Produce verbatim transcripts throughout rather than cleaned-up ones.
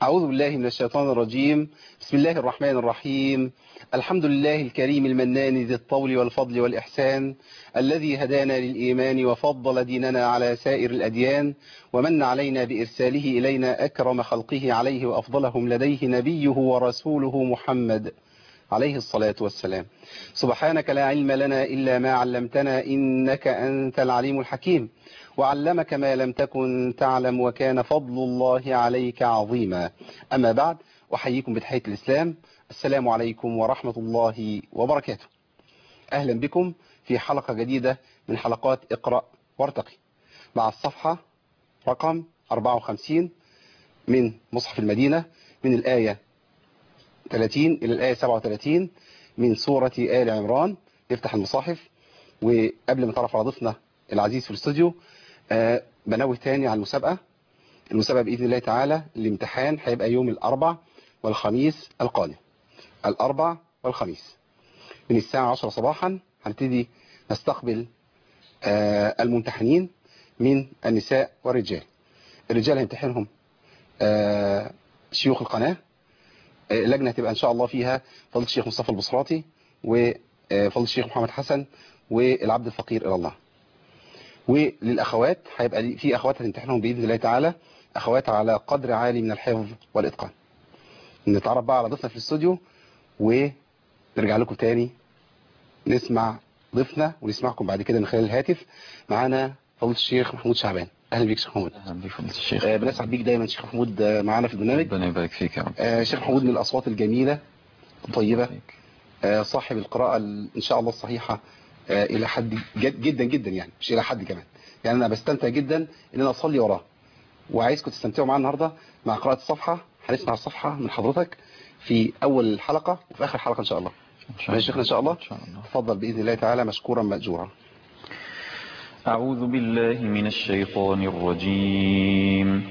أعوذ بالله من الشيطان الرجيم. بسم الله الرحمن الرحيم. الحمد لله الكريم المنان ذي الطول والفضل والإحسان، الذي هدانا للإيمان وفضل ديننا على سائر الأديان، ومن علينا بإرساله إلينا أكرم خلقه عليه وأفضلهم لديه نبيه ورسوله محمد عليه الصلاة والسلام. سبحانك لا علم لنا إلا ما علمتنا، إنك أنت العليم الحكيم، وعلمك ما لم تكن تعلم، وكان فضل الله عليك عظيما. أما بعد، أحييكم بتحية الإسلام. السلام عليكم ورحمة الله وبركاته. أهلا بكم في حلقة جديدة من حلقات اقرأ وارتقي، مع الصفحة رقم أربعة وخمسين من مصحف المدينة، من الآية ثلاثين إلى الآية سبعة وثلاثين من سورة آل عمران. نفتح المصاحف، وقبل ما نتعرف على ضيفنا العزيز في الاستوديو، آه بنوه تاني على المسابقة. المسابقة بإذن الله تعالى الامتحان هيبقى يوم الأربع والخميس القادم، الأربع والخميس من الساعة عشرة صباحا. هنبتدي نستقبل آه الممتحنين من النساء والرجال. الرجال هيمتحنهم آه شيوخ القناة. اللجنة هتبقى إن شاء الله فيها فضيلة الشيخ مصطفى البصراتي، وفضيلة الشيخ محمد حسن، والعبد الفقير إلى الله. وللأخوات هيبقى في أخوات هتمتحنهم بإذن الله تعالى، أخوات على قدر عالي من الحفظ والإتقان. نتعرف بقى على ضيفنا في الاستوديو، ونرجع لكم تاني نسمع ضيفنا ونسمعكم بعد كده من خلال الهاتف. معانا فضيلة الشيخ محمود شعبان. اهلا بيك شيخ محمود. اهلا بيك فضيلة الشيخ. آه بنسعد بيك دايما شيخ محمود آه معانا في البرنامج. ربنا يبارك فيك يا رب. آه شيخ محمود من الاصوات الجميله الطيبه، آه صاحب القراءه ان شاء الله الصحيحه آه الى حد جد جدا جدا، يعني مش الى حد كمان، يعني انا بستمتع جدا ان انا اصلي وراه، وعايزكم تستمتعوا معانا النهارده مع قراءه الصفحه. هنسمع الصفحه من حضرتك في اول الحلقه وفي اخر الحلقه ان شاء الله. ماشي شيخنا ان شاء الله. تفضل باذن الله تعالى مشكورا ماجورا. أعوذ بالله من الشيطان الرجيم.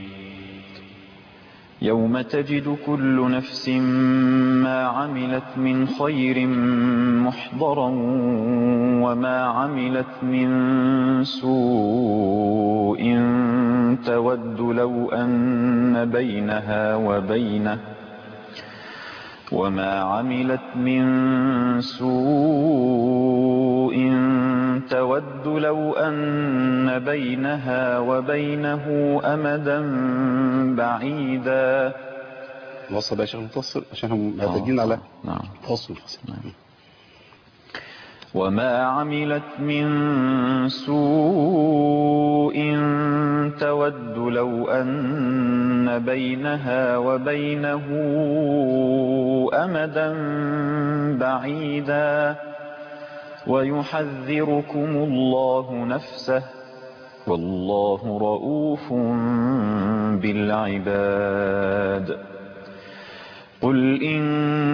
يوم تجد كل نفس ما عملت من خير محضرا وما عملت من سوء تود لو أن بينها وبينه وما عملت من سوء تود لو أن بينها وبينه أمدا بعيدا. وصل بقى يا شيخ متصل عشان هم معتادين على نعم فصل. نعم. وما عملت من سوء تود لو أن بينها وبينه أمدا بعيدا ويحذركم الله نفسه والله رؤوف بالعباد. قل إن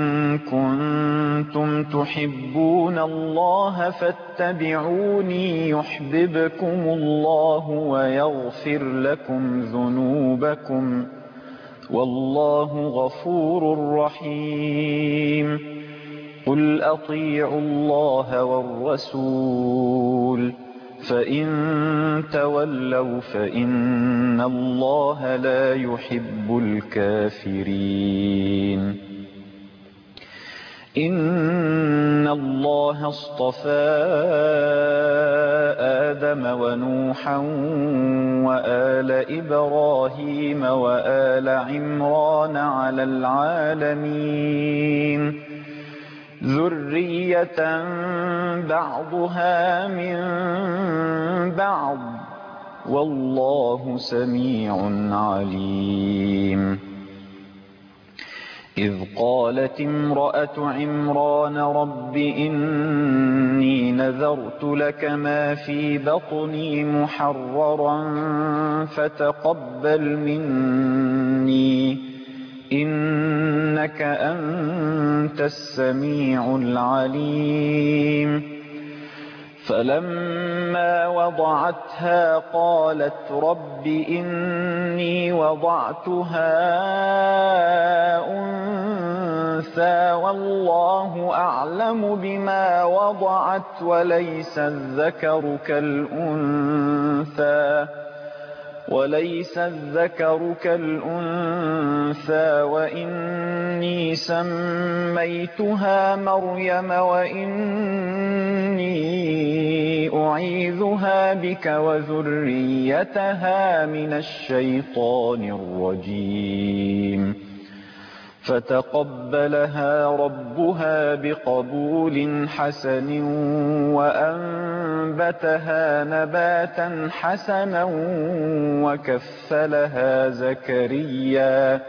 كنتم تحبون الله فاتبعوني يحببكم الله ويغفر لكم ذنوبكم والله غفور رحيم. قل أطيعوا الله والرسول فإن تولوا فإن الله لا يحب الكافرين. إن الله اصطفى آدم ونوحا وآل إبراهيم وآل عمران على العالمين ذرية بعضها من بعض والله سميع عليم. إذ قالت امرأة عمران رب إني نذرت لك ما في بطني محررا فتقبل مني إنك أنت السميع العليم. فلما وضعتها قالت رب إني وضعتها أنثى والله أعلم بما وضعت وليس الذكر كالأنثى وليس الذكر كالأنثى وإني سميتها مريم وإني أعيذها بك وذريتها من الشيطان الرجيم فتقبلها ربها بقبول حسن وأنبتها نباتا حسنا وكفلها زكريا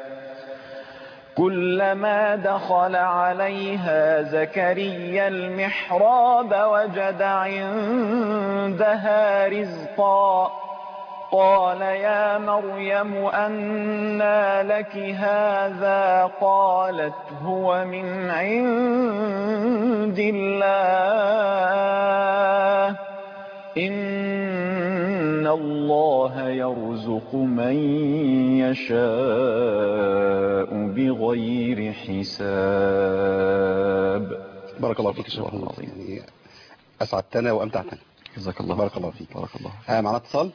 كلما دخل عليها زكريا المحراب وجد عندها رزقا قال يا مريم أنى لك هذا قالت هو من عند الله إن الله يرزق من يشاء بغير حساب. بارك الله فيك يا شيخ محمود، يعني أسعدتنا وأمتعتنا. جزاك الله. بارك الله فيك. بارك الله. ها معنا اتصال.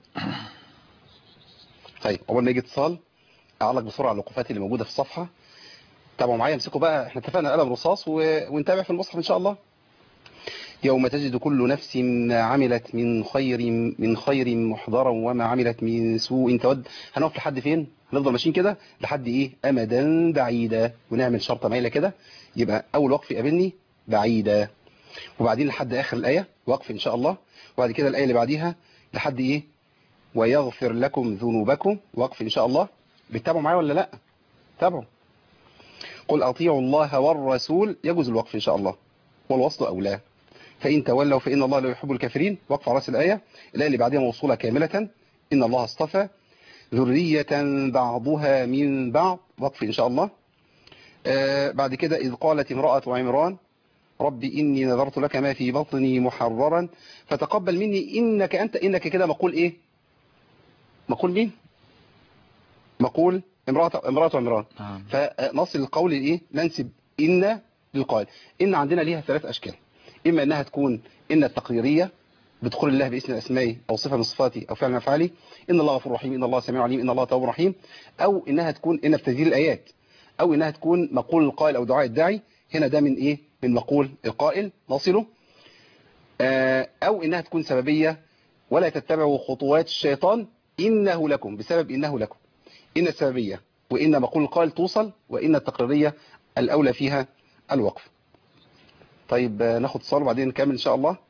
طيب أول ما يجي اتصال أعلق بسرعة الوقفات اللي موجودة في الصفحة. تابعوا معايا، امسكوا بقى، احنا اتفقنا قلم رصاص و... ونتابع في المصحف إن شاء الله. يوم تجد كل نفس ما عملت من خير من خير محضرا وما عملت من سوء تود. هنقف لحد فين؟ هنفضل ماشيين كده لحد ايه؟ امدا بعيدا، ونعمل شرطه مايله كده، يبقى اول وقف يقابلني بعيدا، وبعدين لحد اخر الايه وقف ان شاء الله، وبعد كده الايه اللي بعديها لحد ايه؟ ويغفر لكم ذنوبكم، وقف ان شاء الله. بتتابعوا معايا ولا لا؟ تابعوا. قل اطيعوا الله والرسول، يجوز الوقف ان شاء الله، والوصل اولى. فإن تولوا فإن الله لا يحب الكافرين، وقف على رأس الآية. الآية اللي بعدها موصولة كاملة، إن الله اصطفى ذرية بعضها من بعض، وقف إن شاء الله. آه بعد كده إذ قالت امرأة عمران رب إني نذرت لك ما في بطني محررا فتقبل مني إنك أنت. إنك كده مقول إيه؟ مقول مين؟ مقول امرأة امرأة عمران. فنصل القول إيه؟ ننسب إن للقائل. إن عندنا ليها ثلاث أشكال، إما أنها تكون إن التقريرية بدخول الله باسم الأسماء أو صفة من صفاته أو فعل من أفعاله، إن الله غفور رحيم، إن الله سميع عليم، إن الله تواب رحيم. أو إنها تكون إن في تنزيل الآيات، أو إنها تكون مقول القائل أو دعاء الداعي. هنا ده من إيه؟ من مقول القائل نصله. أو إنها تكون سببية ولا تتبعوا خطوات الشيطان إنه لكم، بسبب إنه لكم. إن السببية وإن مقول القائل توصل، وإن التقريرية الأولى فيها الوقف. طيب ناخد اتصال وبعدين نكمل ان شاء الله.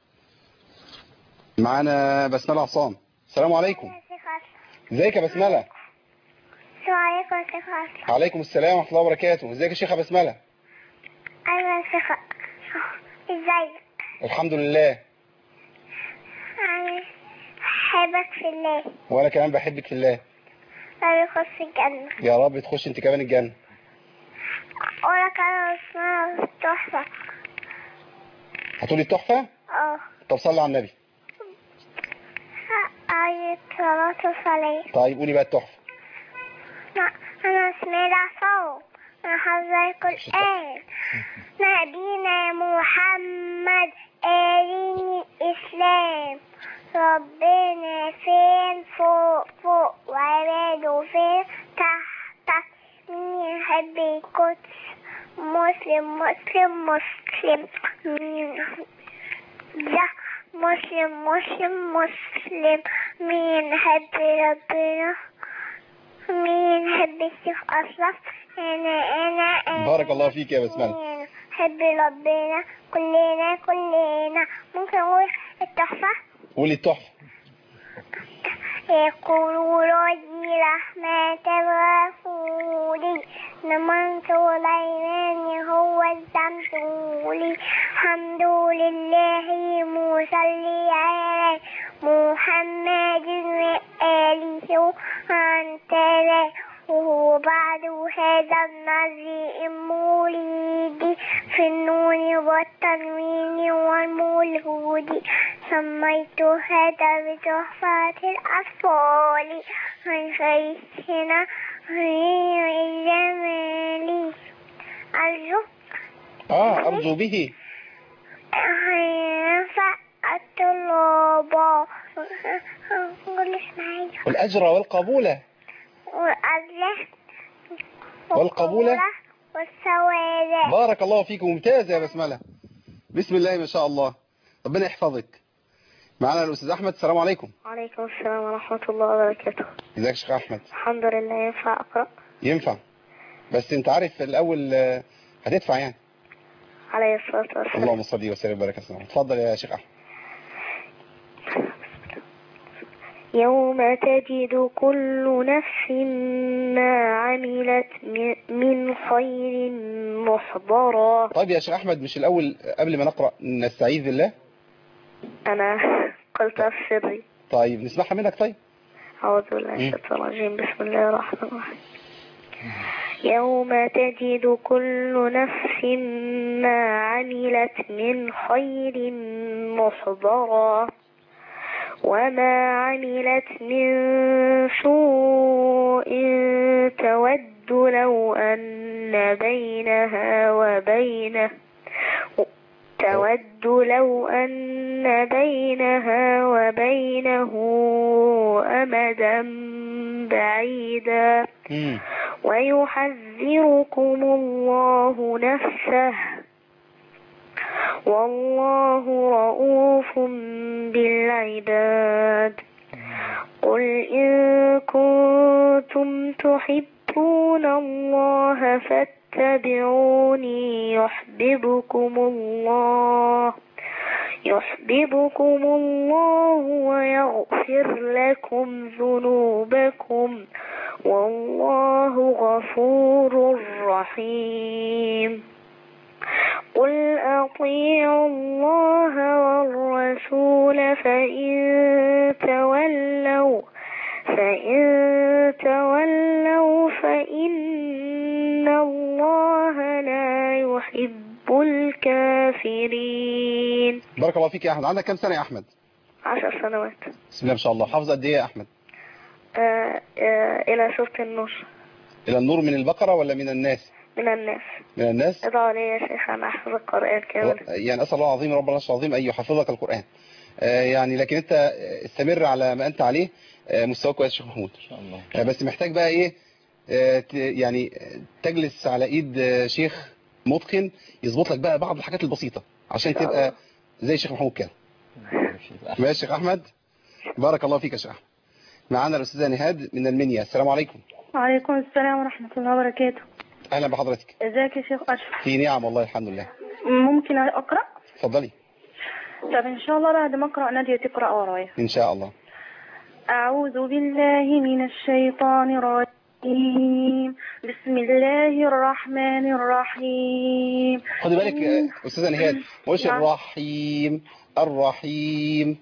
معانا بسملة عصام. السلام عليكم. ازيك يا بسملة؟ السلام عليكم يا شيخ. وعليكم السلام ورحمة الله وبركاته. ازيك يا شيخة بسملة؟ ايوه يا شيخ. ازيك؟ الحمد لله. انا بحبك في الله. وانا كمان بحبك في الله. انا بخش الجنة. يا رب تخش انت كمان الجنة. وانا كمان اسمها تحفة. هتقولي التحفة؟ اه. طب صلي على النبي. آية صلاة الصلاة. طيب قولي بقى التحفة. أنا اسمي عصام، أنا حافظة القرآن. نبينا محمد آلين الإسلام، ربنا فين فوق فوق وعباده فين تحت تحت. مين يحب القدس؟ مسلم مسلم مسلم. مين ده؟ مسلم مسلم مسلم. مين يحب ربنا؟ مين يحب الشيخ أشرف؟ أنا أنا أنا. بارك الله فيك يا بسملة. مين يحب ربنا؟ كلنا كلنا. ممكن أقول التحفة؟ قولي التحفة. يقول رجي رحمة الرسول نمن سليمان هو الزمزولي. الحمد لله مصلي على محمد وآله وأنت وبعد هذا النبي المولد في النون والتنوين والمولود سميت هذا بتحفة الأطفال من شيخنا غير الجمال. أرجو اه أرجو به ينفع الطلاب قولش معايا. والأجر والقبولة والأجر والقبولة والثواب. بارك الله فيك، ممتاز يا بسملة، بسم الله ما شاء الله، ربنا يحفظك. معنا الأستاذ أحمد، السلام عليكم. وعليكم السلام ورحمة الله وبركاته. ازيك يا شيخ أحمد؟ الحمد لله. ينفع أقرأ؟ ينفع، بس أنت عارف الأول آه، هتدفع يعني. عليه الصلاة والسلام. اللهم صل وسلم وبارك وسلم. اتفضل يا شيخ أحمد. يوم تجد كل نفس ما عملت من خير محضرا. طيب يا شيخ أحمد، مش الأول قبل ما نقرأ نستعيذ بالله؟ أنا قلتها في سري. طيب نسمعها منك. طيب أعوذ بالله من الشيطان الرجيم. بسم الله الرحمن الرحيم. يوم تجد كل نفس ما عملت من خير محضرا وما عملت من سوء تود لو أن بينها وبينه تود لو أن بينها وبينه أمدا بعيدا ويحذركم الله نفسه والله رؤوف بالعباد. قل إن كنتم تحبون الله فاتبعوني يحببكم الله يحببكم الله ويغفر لكم ذنوبكم والله غفور رحيم. قل أطيعوا الله والرسول فإن تولوا فإن تولوا فإن الله لا يحب الكافرين. بارك الله فيك يا أحمد. عندك كم سنة يا أحمد؟ عشر سنوات. بسم الله ما شاء الله. حافظ قد إيه يا أحمد؟ آه آه إلى سورة النور. إلى النور من البقرة ولا من الناس؟ من الناس. من الناس؟ ادعوا لي يا شيخ أنا أحفظ القرآن كامل. يعني أسأل الله العظيم رب العرش العظيم أن يحفظك القرآن. آه يعني لكن أنت استمر على ما أنت عليه. آه مستواك كويس يا شيخ محمود. إن شاء الله. آه بس محتاج بقى إيه؟ آه يعني تجلس على إيد آه شيخ متقن يظبط لك بقى بعض الحاجات البسيطة عشان تبقى زي الشيخ محمود كده. ماشي يا شيخ أحمد؟ بارك الله فيك يا شيخ أحمد. معانا الأستاذة نهاد من المنيا. السلام عليكم. وعليكم السلام ورحمة الله وبركاته. أهلا بحضرتك. ازيك يا شيخ أشرف؟ في نعم والله الحمد لله. ممكن أقرأ؟ اتفضلي. طب إن شاء الله بعد ما أقرأ نادية تقرأ ورايا. إن شاء الله. أعوذ بالله من الشيطان الرجيم. بسم الله الرحمن الرحيم. خدي بالك أستاذة نهاد، مش الرحيم الرحيم.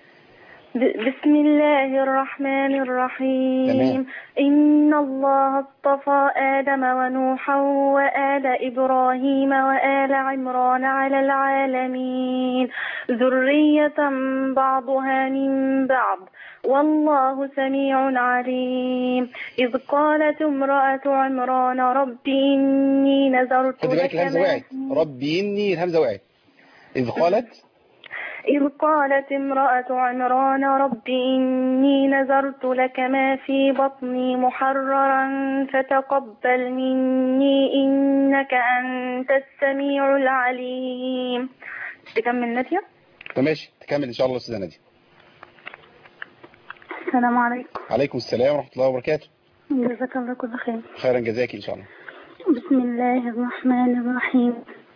بسم الله الرحمن الرحيم. تمام. إن الله اصطفى آدم ونوحا وآل إبراهيم وآل عمران على العالمين ذرية بعضها من بعض والله سميع عليم. إذ قالت امرأة عمران رب إني نذرت خدي بالك لك الهمزة وقعت. رب إني الهمزة وقعت. إذ قالت إذ قالت امرأة عمران رب إني نذرت لك ما في بطني محررا فتقبل مني إنك أنت السميع العليم. تكمل نادية؟ ماشي تكمل إن شاء الله أستاذة نادية. السلام عليكم. عليكم السلام ورحمة الله وبركاته. جزاك الله كل خير. خيرا جزاك إن شاء الله. بسم الله الرحمن الرحيم.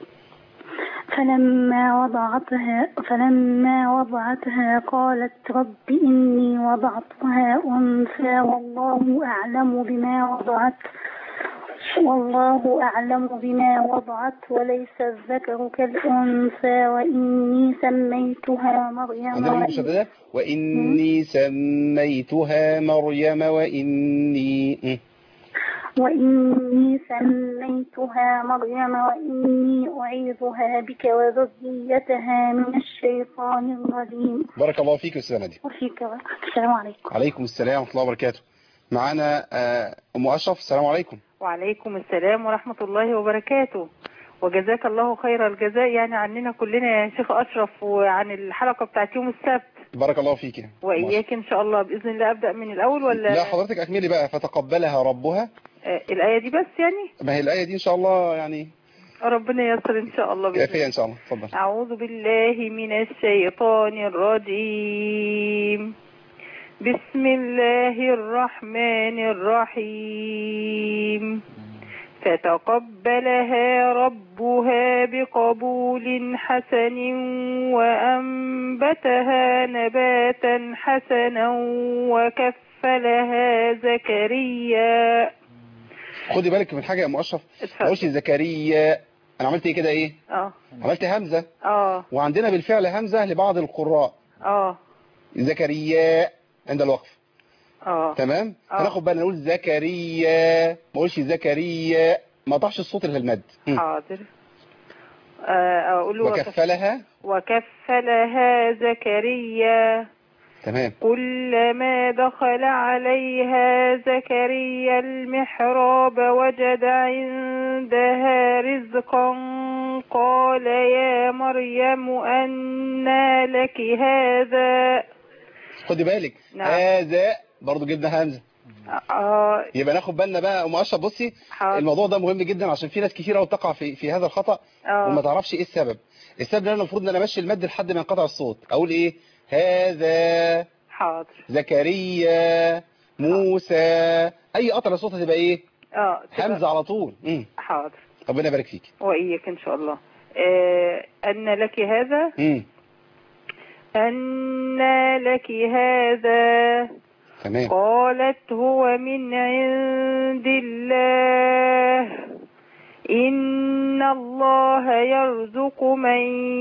فلما وضعتها فلما وضعتها قالت رب إني وضعتها أنثى والله أعلم بما وضعت والله أعلم بما وضعت وليس الذكر كالأنثى وإني سميتها مريم عندنا مشددة وإني سميتها مريم وإني وإني سميتها مريم وإني أعيذها بك وذريتها من الشيطان الرجيم. بارك الله فيك أستاذة نادية. وفيك. السلام عليكم. عليكم السلام ورحمة الله وبركاته. معانا أم أشرف. السلام عليكم. وعليكم السلام ورحمة الله وبركاته. وجزاك الله خير الجزاء يعني عننا كلنا يا شيخ أشرف وعن الحلقة بتاعت يوم السبت. بارك الله فيك. وإياك إن شاء الله. بإذن الله أبدأ من الأول ولا؟ لا حضرتك أكملي بقى. فتقبلها ربها. آه الآية دي بس يعني؟ ما هي الآية دي إن شاء الله يعني ربنا ييسر إن شاء الله. كافية إن شاء الله. اتفضل. أعوذ بالله من الشيطان الرجيم. بسم الله الرحمن الرحيم. فتقبلها ربها بقبول حسن وأنبتها نباتا حسنا وكفلها زكريا. خدي بالك من حاجة يا أم أشرف. ما قلتش زكريا. أنا عملت إيه كده إيه؟ اه عملت همزة. اه وعندنا بالفعل همزة لبعض القراء. اه زكريا عند الوقف. اه تمام. آه. هناخد بالنا نقول زكريا. ما اقولش زكريا. ما اضحش الصوت اللي في المد. حاضر. آه، اقول وكفلها. وكفلها زكريا. تمام. كلما دخل عليها زكريا المحراب وجد عندها رزقا قال يا مريم أنى لك هذا. خدي بالك. نعم. هذا برضو جبنا همزة. آه. يبقى ناخد بالنا بقى ام اشرف. بصي حاضر. الموضوع ده مهم جدا عشان في ناس كتير قوي تقع في في هذا الخطأ. آه. وما تعرفش ايه السبب. السبب ان انا المفروض ان انا امشي المد لحد ما ينقطع الصوت. اقول ايه؟ هذا. حاضر. زكريا. موسى. اي قطع صوت هتبقى ايه؟ اه همزة على طول. امم حاضر. ربنا يبارك فيك. وإياك إن شاء الله. آه. أن لك هذا. امم أن لك هذا. تمام. قالت هو من عند الله إن الله يرزق من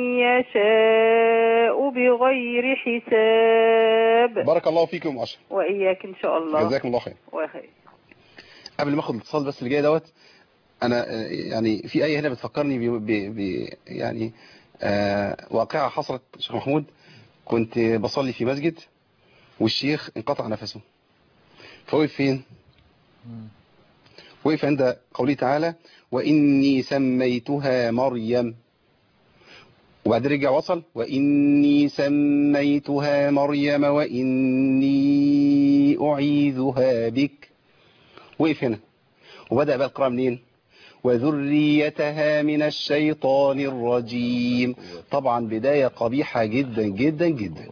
يشاء بغير حساب. بارك الله فيك يا ام اشرف. وإياك إن شاء الله. جزاكم الله خير. وخير. قبل ما اخد الاتصال بس اللي جاي دوت. انا يعني في ايه هنا بتفكرني ب يعني آه واقعة حصلت. شيخ محمود كنت بصلي في مسجد والشيخ انقطع نفسه. فوقف فين؟ وقف عند قوله تعالى وإني سميتها مريم. وبعد رجع وصل وإني سميتها مريم وإني أعيذها بك. وقف هنا وبدأ بقى القراءة منين؟ وذريتها من الشيطان الرجيم. طبعا بداية قبيحة جدا جدا جدا.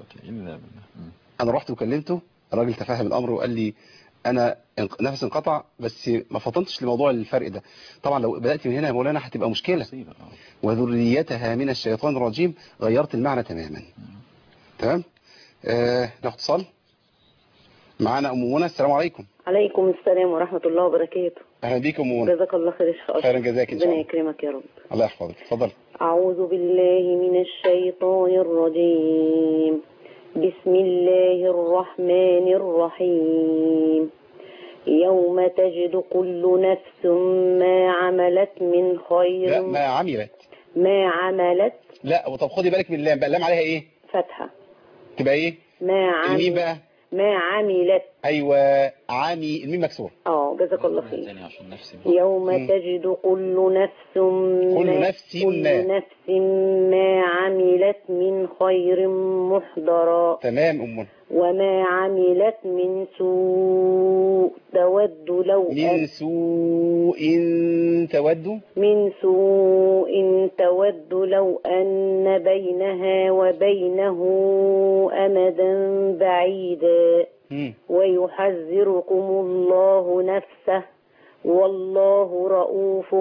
أنا رحت وكلمته. الراجل تفهم الأمر وقال لي أنا نفس انقطع بس ما فطنتش لموضوع الفرق ده. طبعا لو بدأت من هنا يا مولانا هتبقى مشكلة. وذريتها من الشيطان الرجيم غيرت المعنى تماما. تمام. آه ناخد اتصال. معانا أم منى. السلام عليكم. عليكم السلام ورحمة الله وبركاته. أهلا بيك أم منى. جزاك الله خير يا شيخ أشرف. خيرا جزاك إن شاء الله. ربنا يكرمك يا رب. الله يحفظك. اتفضل. أعوذ بالله من الشيطان الرجيم. بسم الله الرحمن الرحيم. يوم تجد كل نفس ما عملت من خير. لا ما عملت. ما عملت. لا طب خدي بالك من اللام بقى. اللام عليها ايه؟ فتحة. تبقى ايه؟ ما عملت. الميم بقى. ما عملت. ايوه عامي. الميم مكسور. اه جزاك الله خير. يوم م. تجد كل نفس كل ما نفس كل ما نفس ما عملت من خير محضرا. تمام أم. وما عملت من سوء تود لو من سوء تود من سوء تود لو أن بينها وبينه أمدا بعيدا. م. ويحذركم الله نفسه والله رؤوف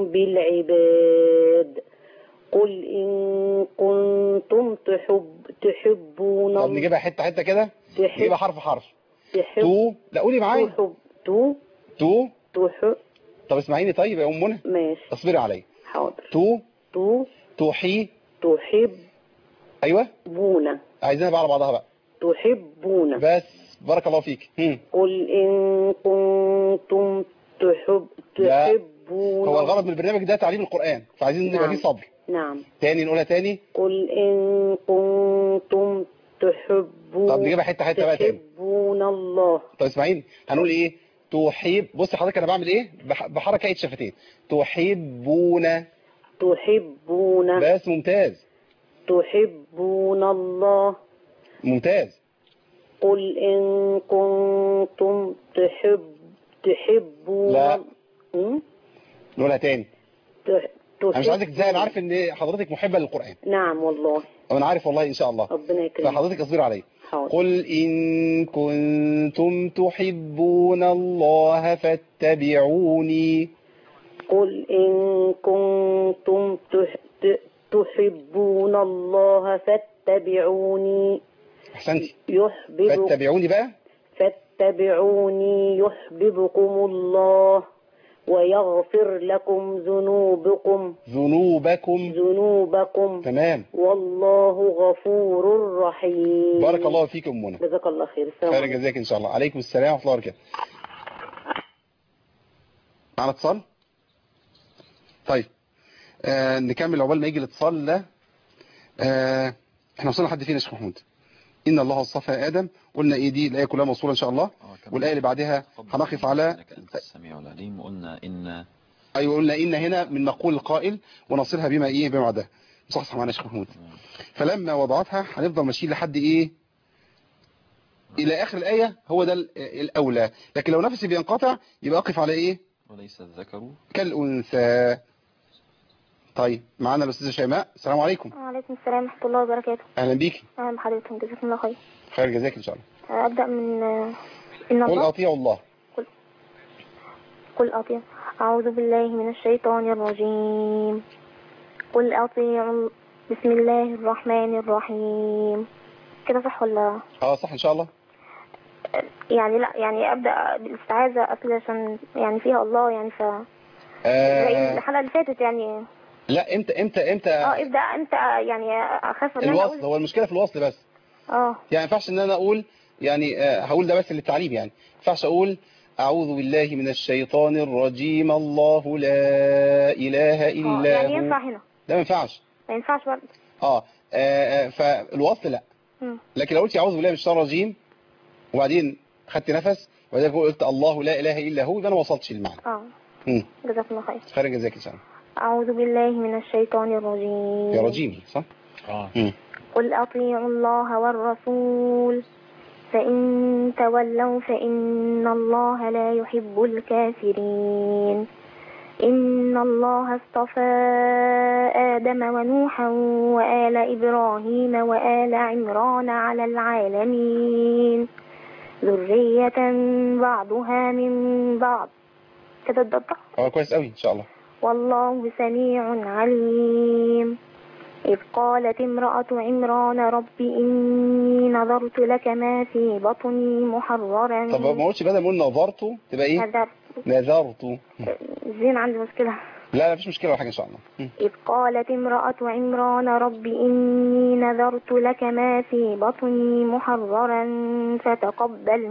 بالعباد. قل إن كنتم تحب تحبون. طب نجيبها حتة حتة كده. نجيبها حرف حرف. تحب. تو. لا قولي معايا. تحب. تو. تو. تحب. طب اسمعيني طيب يا أم منى. ماشي. اصبري عليا. حاضر. تو. تو. توحي. تحب. ايوه. بونا. عايزينها بقى على بعضها بقى. تحبون. بس بارك الله فيك. هم. قل إن كنتم تحب تحبون. هو الغرض من البرنامج ده تعليم القرآن فعايزين نبقى نعم. فيه صبر. نعم. تاني نقولها تاني. قل إن كنتم تحبون. طب نجيبها حتة حتة بقى تاني. تحبون الله. طب اسمعيني هنقول ايه؟ تحب. بص حضرتك انا بعمل ايه؟ بح... بحركة ايد شفتين. تحبون. تحبون. بس ممتاز. تحبون الله ممتاز. قل إن كنتم تحب تحبون لا. م? نقولها تاني. تح... انا مش عايزك ازاي، انا عارف ان حضرتك محبة للقرآن. نعم والله. انا عارف والله ان شاء الله. ربنا يكرمك. فحضرتك اصبر عليا. حاضر. قل إن كنتم تحبون الله فاتبعوني. قل إن كنتم تح... ت- تحبون الله فاتبعوني احسنتي. يحببكم فاتبعوني بقى. فاتبعوني يحببكم الله ويغفر لكم ذنوبكم ذنوبكم. ذنوبكم تمام. والله غفور رحيم. بارك الله فيكم منى. جزاك الله خير. السلام خير عليكم. جزاك ان شاء الله. عليكم السلام ورحمه الله وبركاته. معنا اتصال. طيب آه نكمل عقبال ما يجي الاتصال ده. آه احنا وصلنا لحد فين يا شيخ محمود؟ ان الله اصطفى ادم، قلنا ايه دي الايه كلها موصوله ان شاء الله. والايه اللي بعدها هنقف على انك انت السميع العليم. وقلنا ان ايوه قلنا ان هنا من مقول القائل ونصلها بما ايه بما بعدها. صح صح معنا يا شيخ محمود. فلما وضعتها هنفضل ماشيين لحد ايه الى اخر الايه، هو ده الاولى. لكن لو نفسي بينقطع يبقى اقف على ايه وليس الذكر كالانثى. طيب معانا الاستاذه شيماء. السلام عليكم. وعليكم السلام ورحمة الله وبركاته. اهلا بيكي. أهلا بحضرتكم، جزاكم الله خير. خير جزاك ان شاء الله. أبدأ من إن قل الله. اطيعوا الله. قل, قل أطيع أعوذ بالله من الشيطان الرجيم. قل أطيعوا بسم الله الرحمن الرحيم. كده صح ولا؟ اه صح ان شاء الله. يعني لا يعني أبدأ بالاستعاذة أصل عشان يعني فيها الله يعني ف آه الحلقة اللي فاتت يعني. لا امتى امتى امتى اه ابدأ انت يعني اخاف ان انا الوصل اقول. هو المشكله في الوصل بس. اه يعني ما ينفعش ان انا اقول يعني آه هقول ده بس للتعليم، يعني ما ينفعش اقول اعوذ بالله من الشيطان الرجيم الله لا اله الا اه هو. يعني ينفع هنا؟ ده ما ينفعش. ما ينفعش برضه. اه, آه, آه فالوصل لا. مم. لكن لو قلت اعوذ بالله من الشيطان الرجيم وبعدين خدت نفس وبعدين قلت الله لا اله الا هو، يبقى انا ما وصلتش للمعنى. اه امم جزاك الله خير. خير جزاك ان شاء الله. اعوذ بالله من الشيطان الرجيم. يا رجيم صح. اه امم قل اطيعوا الله والرسول فإن تولوا فإن الله لا يحب الكافرين. إن الله اصطفى آدم ونوحا وآل إبراهيم وآل عمران على العالمين ذرية بعضها من بعض. كده الضبط. اه كويس قوي ان شاء الله. والله سميع عليم. إذ قالت امرأة عمران رب إني نظرت لك ما في بطني محررا. طب ما قلتش بدل ما اقول نظرته تبقى ايه؟ نذرت. نذرته. زين عندي مشكلة. لا لا مفيش مشكلة ولا حاجة ان شاء الله. إذ قالت امرأة عمران رب إني نذرت لك ما في بطني محررا فتقبل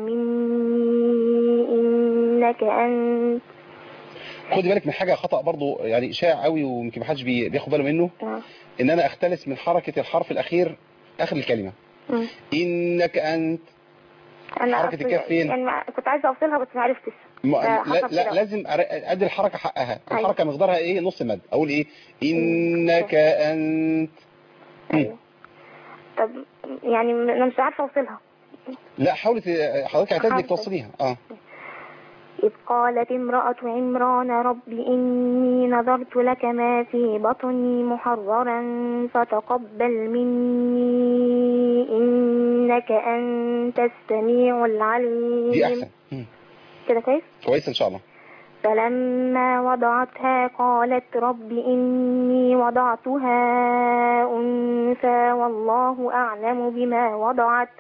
مني إنك أنت. خدي بالك من حاجة خطأ برضو يعني شائع قوي ويمكن محدش بي- بياخد باله منه. آه. ان انا اختلس من حركة الحرف الاخير اخر الكلمة. مم. انك انت. أنا حركة أصل- الكاف فين؟ يعني ما- كنت عايزة أوصلها بس ما عرفتش. م... لا, فحصل لا كده. لازم أر- ادي الحركة حقها. أيوة. الحركة مقدارها ايه؟ نص مد. اقول ايه؟ انك انت. أيوة. طب يعني م- أنا مش عارفة أوصلها. لا حاولي ت- حضرتك اعتدي انك حاضر. توصليها. اه إذ قالت امرأة عمران رب إني نظرت لك ما في بطني محررا فتقبل مني إنك أنت السميع العليم. دي احسن. مم. كده كويس؟ كويس ان شاء الله. فلما وضعتها قالت رب إني وضعتها أنثى والله أعلم بما وضعت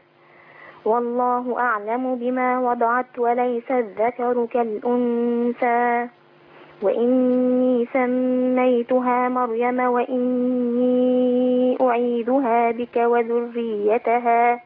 والله أعلم بما وضعت وليس الذكر كالأنثى وإني سميتها مريم وإني أعيدها بك وذريتها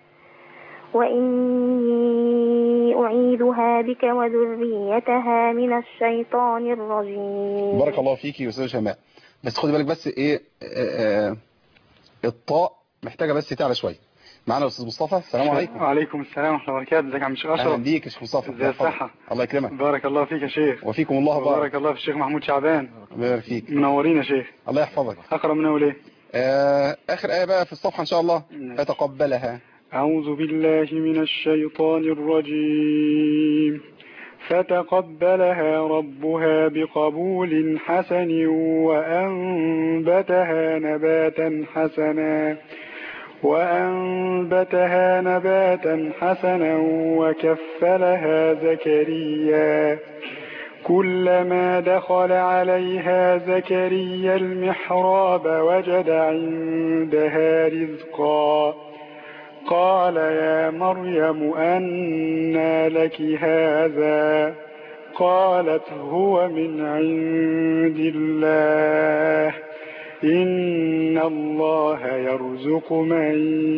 وإني أعيدها بك وذريتها من الشيطان الرجيم. بارك الله فيكي يا استاذ شيماء. بس خدي بالك بس ايه آه آه الطاء محتاجة بس تعلى شوية. معانا الاستاذ مصطفى. السلام عليكم. وعليكم السلام ورحمة الله وبركاته. ازيك يا عم الشيخ اشرف؟ اهلا بيك يا شيخ مصطفى. ازي الصحة؟ الله يكرمك. بارك الله فيك يا شيخ. وفيكم الله بارك. بارك الله في الشيخ محمود شعبان. الله يبارك فيك. منورين يا شيخ. الله يحفظك. اقرا من اول ايه؟ آه اخر آية بقى في الصفحة ان شاء الله. نعم. فتقبلها. أعوذ بالله من الشيطان الرجيم. فتقبلها ربها بقبول حسن وأنبتها نباتا حسنا وأنبتها نباتا حسنا وكفلها زكريا كلما دخل عليها زكريا المحراب وجد عندها رزقا قال يا مريم أنى لك هذا قالت هو من عند الله إن الله يرزق من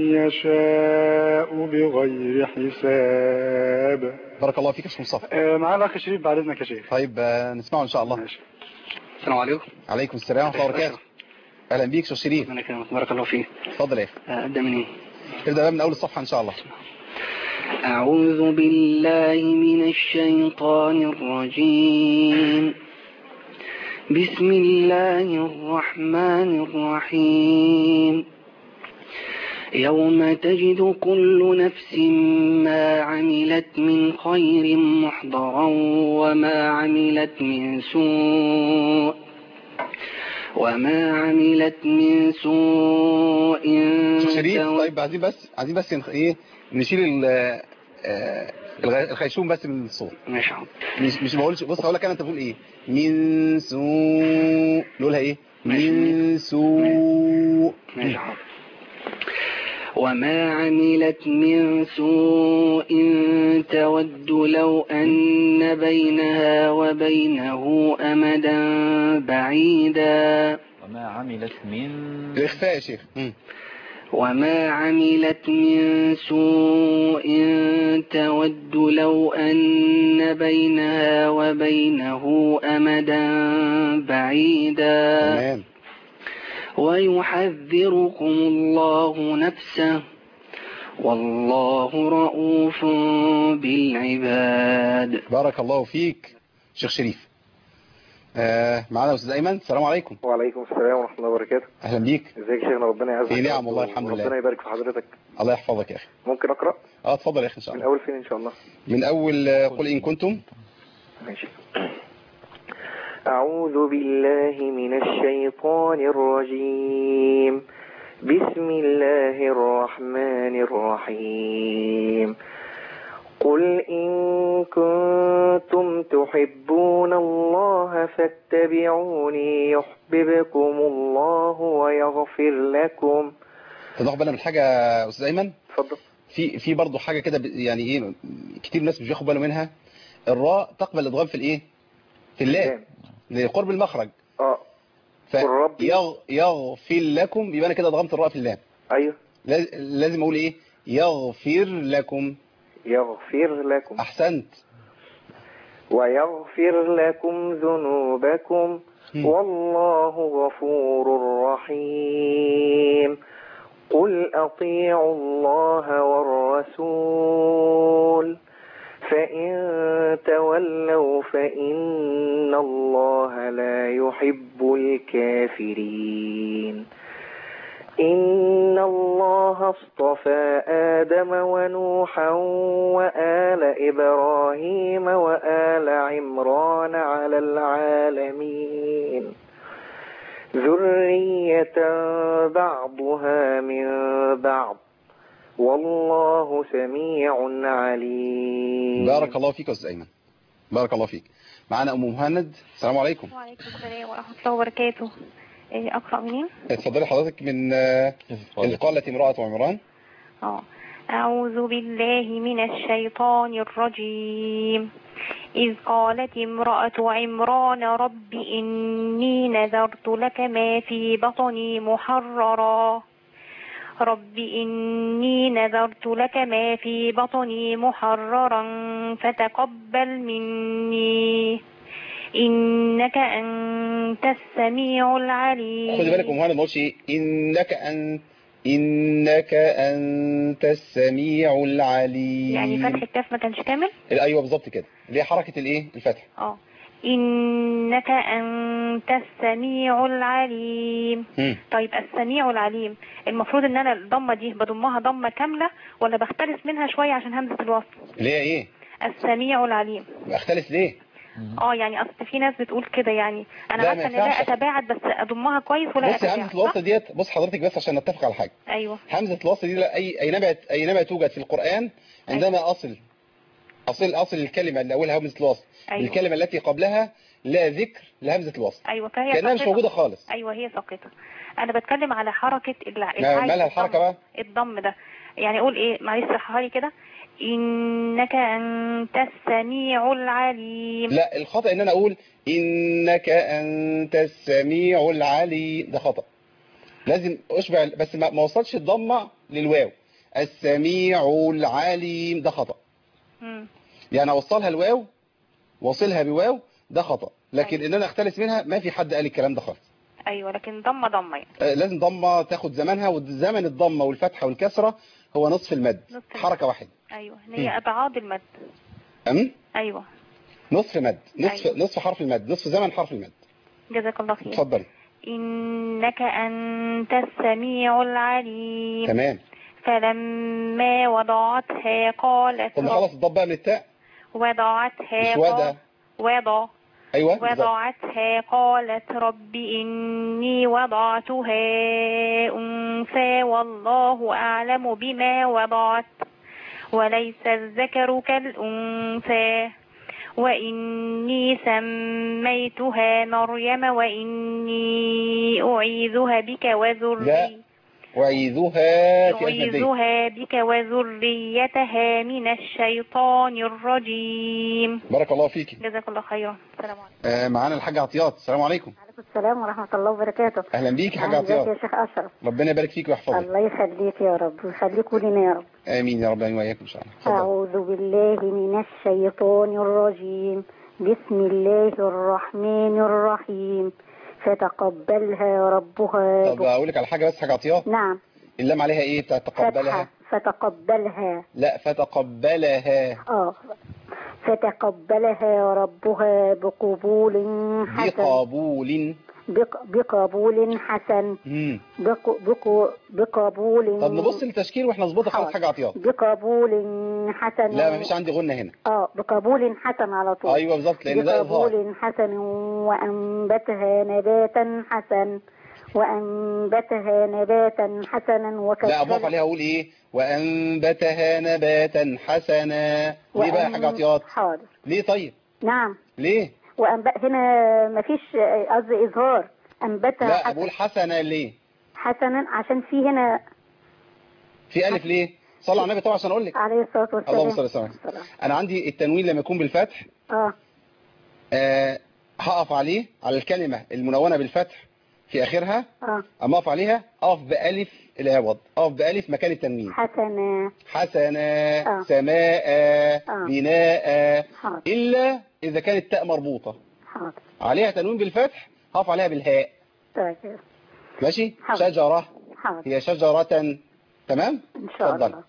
يشاء بغير حساب. بارك الله فيك يا شيخ مصطفى. آه معانا الأخ شريف بعد إذنك يا شيخ. طيب آه نسمعه إن شاء الله. ماشي. السلام عليكم. عليكم السلام ورحمة الله وبركاته. أهلا بيك شيخ شريف. أنا كمان بارك الله فيك. اتفضل يا أخي. أبدأ منين؟ ابدأ بقى من أول الصفحة إن شاء الله. أعوذ بالله من الشيطان الرجيم. بسم الله الرحمن الرحيم. يوم تجد كل نفس ما عملت من خير محضرا وما عملت من سوء وما عملت من سوء. شريف طيب عايزين بس عايزين بس ايه نشيل ال الخيشوم بس من الصوت. ماشي. مش مش بقولش بص هقول لك انا انت بتقول ايه من سوء نقولها ايه من سوء. ماشي. وما عملت من سوء تود لو أن بينها وبينه أمدا بعيدا. وما عملت من الإخفاء يا شيخ. وما عملت من سوء تود لو أن بينها وبينه أمدا بعيدا. تمام. ويحذركم الله نفسه والله رؤوف بالعباد. بارك الله فيك شيخ شريف. آه معنا أستاذ أيمن. السلام عليكم. وعليكم السلام ورحمة الله وبركاته. أهلا بيك. ازيك يا شيخنا؟ ربنا يعزك. في نعم والله الحمد لله. ربنا يبارك في حضرتك. الله يحفظك يا أخي. ممكن أقرأ؟ اه اتفضل يا أخي إن شاء الله. من أول فين إن شاء الله؟ من أول قل إن كنتم. ماشي. أعوذ بالله من الشيطان الرجيم. بسم الله الرحمن الرحيم. قل إن كنتم تحبون الله فاتبعوني يحببكم الله ويغفر لكم. تاخد بالنا من حاجة يا أستاذ أيمن؟ اتفضل. في في برضه حاجة كده يعني إيه كتير ناس مش بياخدوا بالهم منها. الراء تقبل الإدغام في الإيه؟ في اللام لقرب المخرج. اه يغفر لكم يبقى انا كده ضغمت الراء في اللام. ايوه لازم اقول ايه يغفر لكم. يغفر لكم. احسنت. ويغفر لكم ذنوبكم والله غفور رحيم. قل اطيعوا الله والرسول فإن تولوا فإن الله لا يحب الكافرين. إن الله اصطفى آدم ونوحا وآل إبراهيم وآل عمران على العالمين ذرية بعضها من بعض والله سميع عليم. بارك الله فيك يا أستاذ أيمن. بارك الله فيك. معنا أم مهند. السلام عليكم. وعليكم السلام ورحمة الله وبركاته. أقرأ منين؟ اتفضلي حضرتك من اللي قالت امرأة عمران. اه أعوذ بالله من الشيطان الرجيم. إذ قالت امرأة عمران رب إني نذرت لك ما في بطني محررا رب إني نذرت لك ما في بطني محررا فتقبل مني إنك أنت السميع العليم. خدي بالك مهند ما قلتش إيه إنك أنت إنك أنت السميع العليم. يعني فتح الكاف ما كانش كامل؟ أيوة بالظبط كده اللي هي حركة الإيه الفتح. اه إنك أنت السميع العليم. مم. طيب السميع العليم المفروض ان انا الضمة دي بضمها ضمة كاملة ولا بختلف منها شوية عشان همزة الوصل؟ ليه ايه السميع العليم. اختلف ليه؟ اه يعني اصل في ناس بتقول كده، يعني انا لا، عارفه ما ان لا ينفعش. اتباعد بس اضمها كويس ولا بصي اتباعد. همزة الوصل ديت، بص حضرتك بس عشان نتفق على حاجة. ايوه. همزة الوصل دي لا، اي اينما اينما توجد في القرآن عندما أيوة. اصل اصل اصل الكلمة اللي اولها همزة الوصل أيوة. الكلمة التي قبلها لا ذكر لهمزة الوصل. ايوه فهي كأنها مش موجودة خالص. ايوه هي ساقطة. انا بتكلم على حركة العين. مالها الحركة بقى؟ الضم ده يعني اقول ايه؟ معلش صحها لي كده. إنك أنت السميع العليم. لا، الخطأ ان انا اقول إنك أنت السميع العليم، ده خطأ. لازم اشبع بس ما وصلش الضمة للواو. السميع العليم ده خطأ. مم. يعني اوصلها الواو واصلها بواو ده خطأ، لكن أيوة. ان انا اختلس منها ما في حد قال الكلام ده خالص. ايوه لكن ضمه ضمه يعني. آه لازم ضمه تاخد زمانها، وزمن الضمه والفتحه والكسره هو نصف المد، نصف حركه واحده. ايوه هي ابعاد المد. امم ايوه نصف مد، نصف أيوة. نصف حرف المد، نصف زمن حرف المد. جزاك الله خير. اتفضلي. انك انت السميع العليم. تمام. فلما وضعتها قالت. طب خلاص الضب بقى من التاء. وضعتها. مش وضع. وضع. ايوه. وضعتها قالت رب اني وضعتها انثى والله اعلم بما وضعت وليس الذكر كالانثى واني سميتها مريم واني اعيذها بك وذريتها أعيذها أعيذها بك وذريتها من الشيطان الرجيم. بارك الله فيك. جزاك الله خيرا. السلام عليكم. آه معانا الحاجة عطيات. السلام عليكم. وعليكم السلام ورحمة الله وبركاته. أهلا بيك حاجة عطيات. يا شيخ أشرف. ربنا يبارك فيك ويحفظك. الله يخليك يا رب ويخليكوا لنا يا رب. آمين يا رب العالمين وإياكم إن شاء الله. أعوذ بالله من الشيطان الرجيم. بسم الله الرحمن الرحيم. فتقبلها ربها. طب أقول لك على حاجة بس حاجة عطيات. نعم. اللام عليها إيه بتاع تقبلها؟ فتقبلها. لا فتقبلها. اه فتقبلها ربها بقبول حسن. بقبول. بق بقبول حسن. امم بق بق بقبول. طب نبص للتشكيل واحنا نظبطها خلاص حاجه عطيات. بقبول حسن. لا مفيش عندي غنه هنا. اه بقبول حسن على طول. ايوه بالظبط لان ده اظهار. بقبول حسن وانبتها نباتا حسن وانبتها نباتا حسنا وكفل. لا اضاف عليها اقول ايه؟ وانبتها نباتا حسنا. ليه بقى حاجه عطيات؟ حاضر. ليه طيب؟ نعم. ليه؟ وأنبت هنا مفيش قصدي إظهار. أنبتها لا أقول حسنة ليه؟ حسنا عشان في هنا في ألف ليه؟ صلى على النبي طبعا عشان أقول لك عليه الصلاة والسلام. اللهم صل وسلم. أنا عندي التنوين لما يكون بالفتح آه. آه هقف عليه على الكلمة المنونة بالفتح في آخرها. آه. أما أقف عليها أقف بألف العوض، أقف بألف مكان التنوين. حسنا. حسنا. آه. سماء. آه. بناء. حاضر. إلا إذا كانت تاء مربوطة. حاضر. عليها تنوين بالفتح هقف عليها بالهاء. طيب. ماشي. حاضر. شجرة. حاضر. هي شجرة. تمام إن شاء فضل. الله.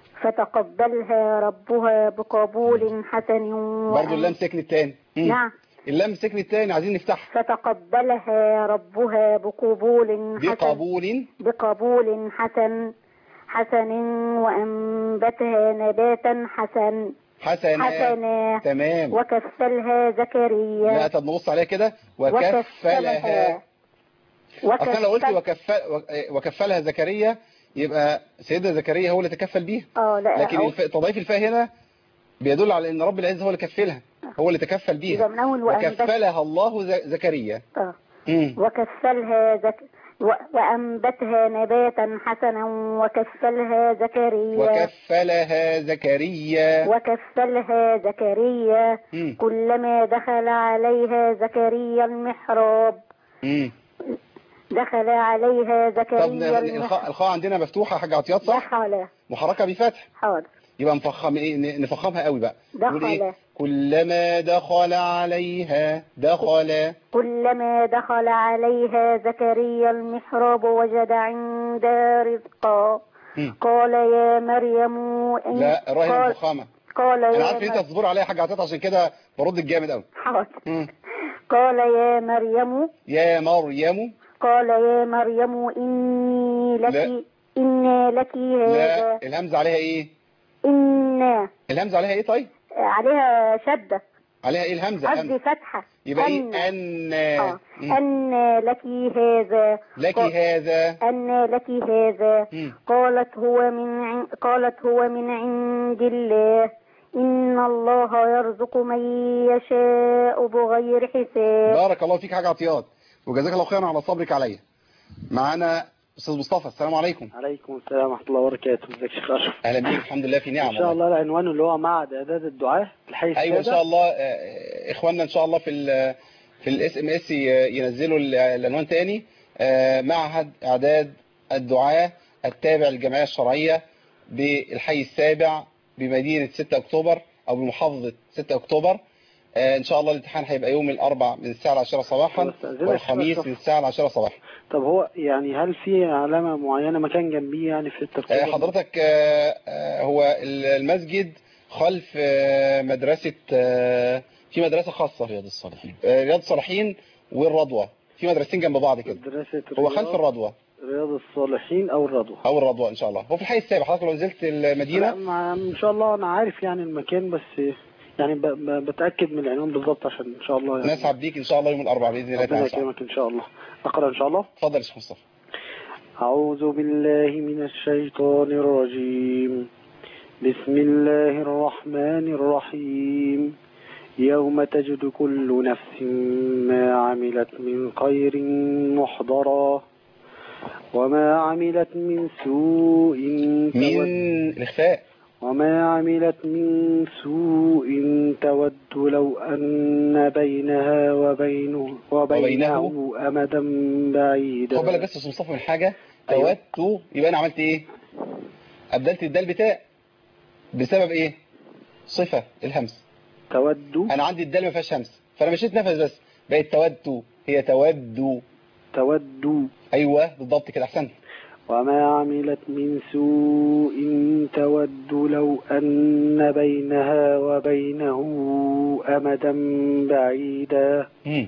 فتقبلها ربها بقبول حسن. برضو اللام سكن التاني. نعم. اللام سكن التاني عايزين نفتحها. فتقبلها ربها بقبول حسن. بقبول. بقبول حسن حسن وأنبتها نباتا حسن. حسنا. حسنا. تمام. وكفلها زكريا. لا طب نبص عليها كده. وكفلها. وكفلها. اصلا لو قلت وكفل وكفلها زكريا يبقى سيدنا زكريا هو اللي تكفل بيها. اه لا. لكن الف... تضعيف الفاء هنا بيدل على ان رب العزة هو اللي كفلها، هو اللي تكفل بيها. وكفلها الله ز... زكريا. اه. وكفلها زك... و... وأنبتها نباتا حسنا وكفلها زكريا. وكفلها زكريا. وكفلها زكريا. مم. كلما دخل عليها زكريا المحراب. مم. دخل عليها زكريا. طب الخاء الخاء عندنا مفتوحة حاجة عطيات صح؟ دخل. محركة بفتح. حاضر. يبقى نفخم ايه نفخمها قوي بقى. دخل. إيه؟ كلما دخل عليها. دخل. كلما دخل عليها زكريا المحراب وجد عندها رزقا. قال يا مريم إن لا الراء مفخمة. قال انا يا عارف ان انت مر- هتصبر عليا يا حاجه عطيت، عشان كده برد الجامد قوي. حاضر. قال يا مريم يا مريم. قال يا مريم إني لك لا. إن لك لا، هذا الهمزه عليها ايه؟ إن الهمزه عليها ايه؟ طيب عليها شدة، عليها ايه الهمزه؟ قصدي همزه فتحة. يبقى أن ايه؟ ان آه. مم. أن لك هذا لك قال- هذا. أن لك هذا مم. قالت هو من عن... قالت هو من عند الله إن الله يرزق من يشاء بغير حساب. بارك الله فيك حاجه عطيات، وجزاك الله خيرا على صبرك عليا. معانا استاذ مصطفى. السلام عليكم. عليكم السلام ورحمة الله وبركاته. ازيك يا شيخ أشرف؟ اهلا بيك. الحمد لله في نعم. ان شاء الله العنوان اللي هو معهد اعداد الدعاة الحي السابع. ايوه ان شاء الله. آه، اخواننا ان شاء الله في ال في الاس ام اس ينزلوا ال- العنوان تاني. آه، معهد اعداد الدعاة التابع للجمعية الشرعية بالحي السابع بمدينة ستة اكتوبر او بمحافظة ستة اكتوبر. آه، ان شاء الله الامتحان هيبقى يوم الاربع من الساعة العاشرة صباحا والخميس من الساعة العاشرة صباحا. طب هو يعني هل في علامة معينة مكان جنبيه يعني في الترتيب؟ آه، حضرتك آه، آه، هو المسجد خلف آه، مدرسة آه، في مدرسة خاصة رياض الصالحين. آه، رياض الصالحين والرضوة، في مدرستين جنب بعض كده. مدرسة هو خلف الرضوة رياض الصالحين او الرضوة او الرضوة ان شاء الله. هو في الحي السابع. حضرتك لو نزلت المدينة لا، مع- ان شاء الله انا عارف يعني المكان، بس يعني ب- ب- بتأكد من العنوان بالظبط عشان ان شاء الله يعني نسعد بيك ان شاء الله يوم الاربعاء باذن الله ربنا تعالى. يكرمك ان شاء الله. اقرأ ان شاء الله. اتفضل يا شيخ مصطفى. أعوذ بالله من الشيطان الرجيم. بسم الله الرحمن الرحيم. يوم تجد كل نفس ما عملت من خير محضرا وما عملت من سوء من الإخفاء وما عملت من سوء تود لو أن بينها وبينه وبينه أمدا بعيدا. خد بالك بس يا مصطفى من حاجة. أيوة. تودت يبقى أنا عملت إيه؟ أبدلت الدال بتاء بسبب إيه؟ صفة الهمس. تود. أنا عندي الدال ما فيهاش همس، فأنا مشيت نفس بس بقت تودت. هي تود. تود. أيوة بالضبط كده أحسنت. وما عملت من سوء تود لو أن بينها وبينه أمدا بعيدا. م.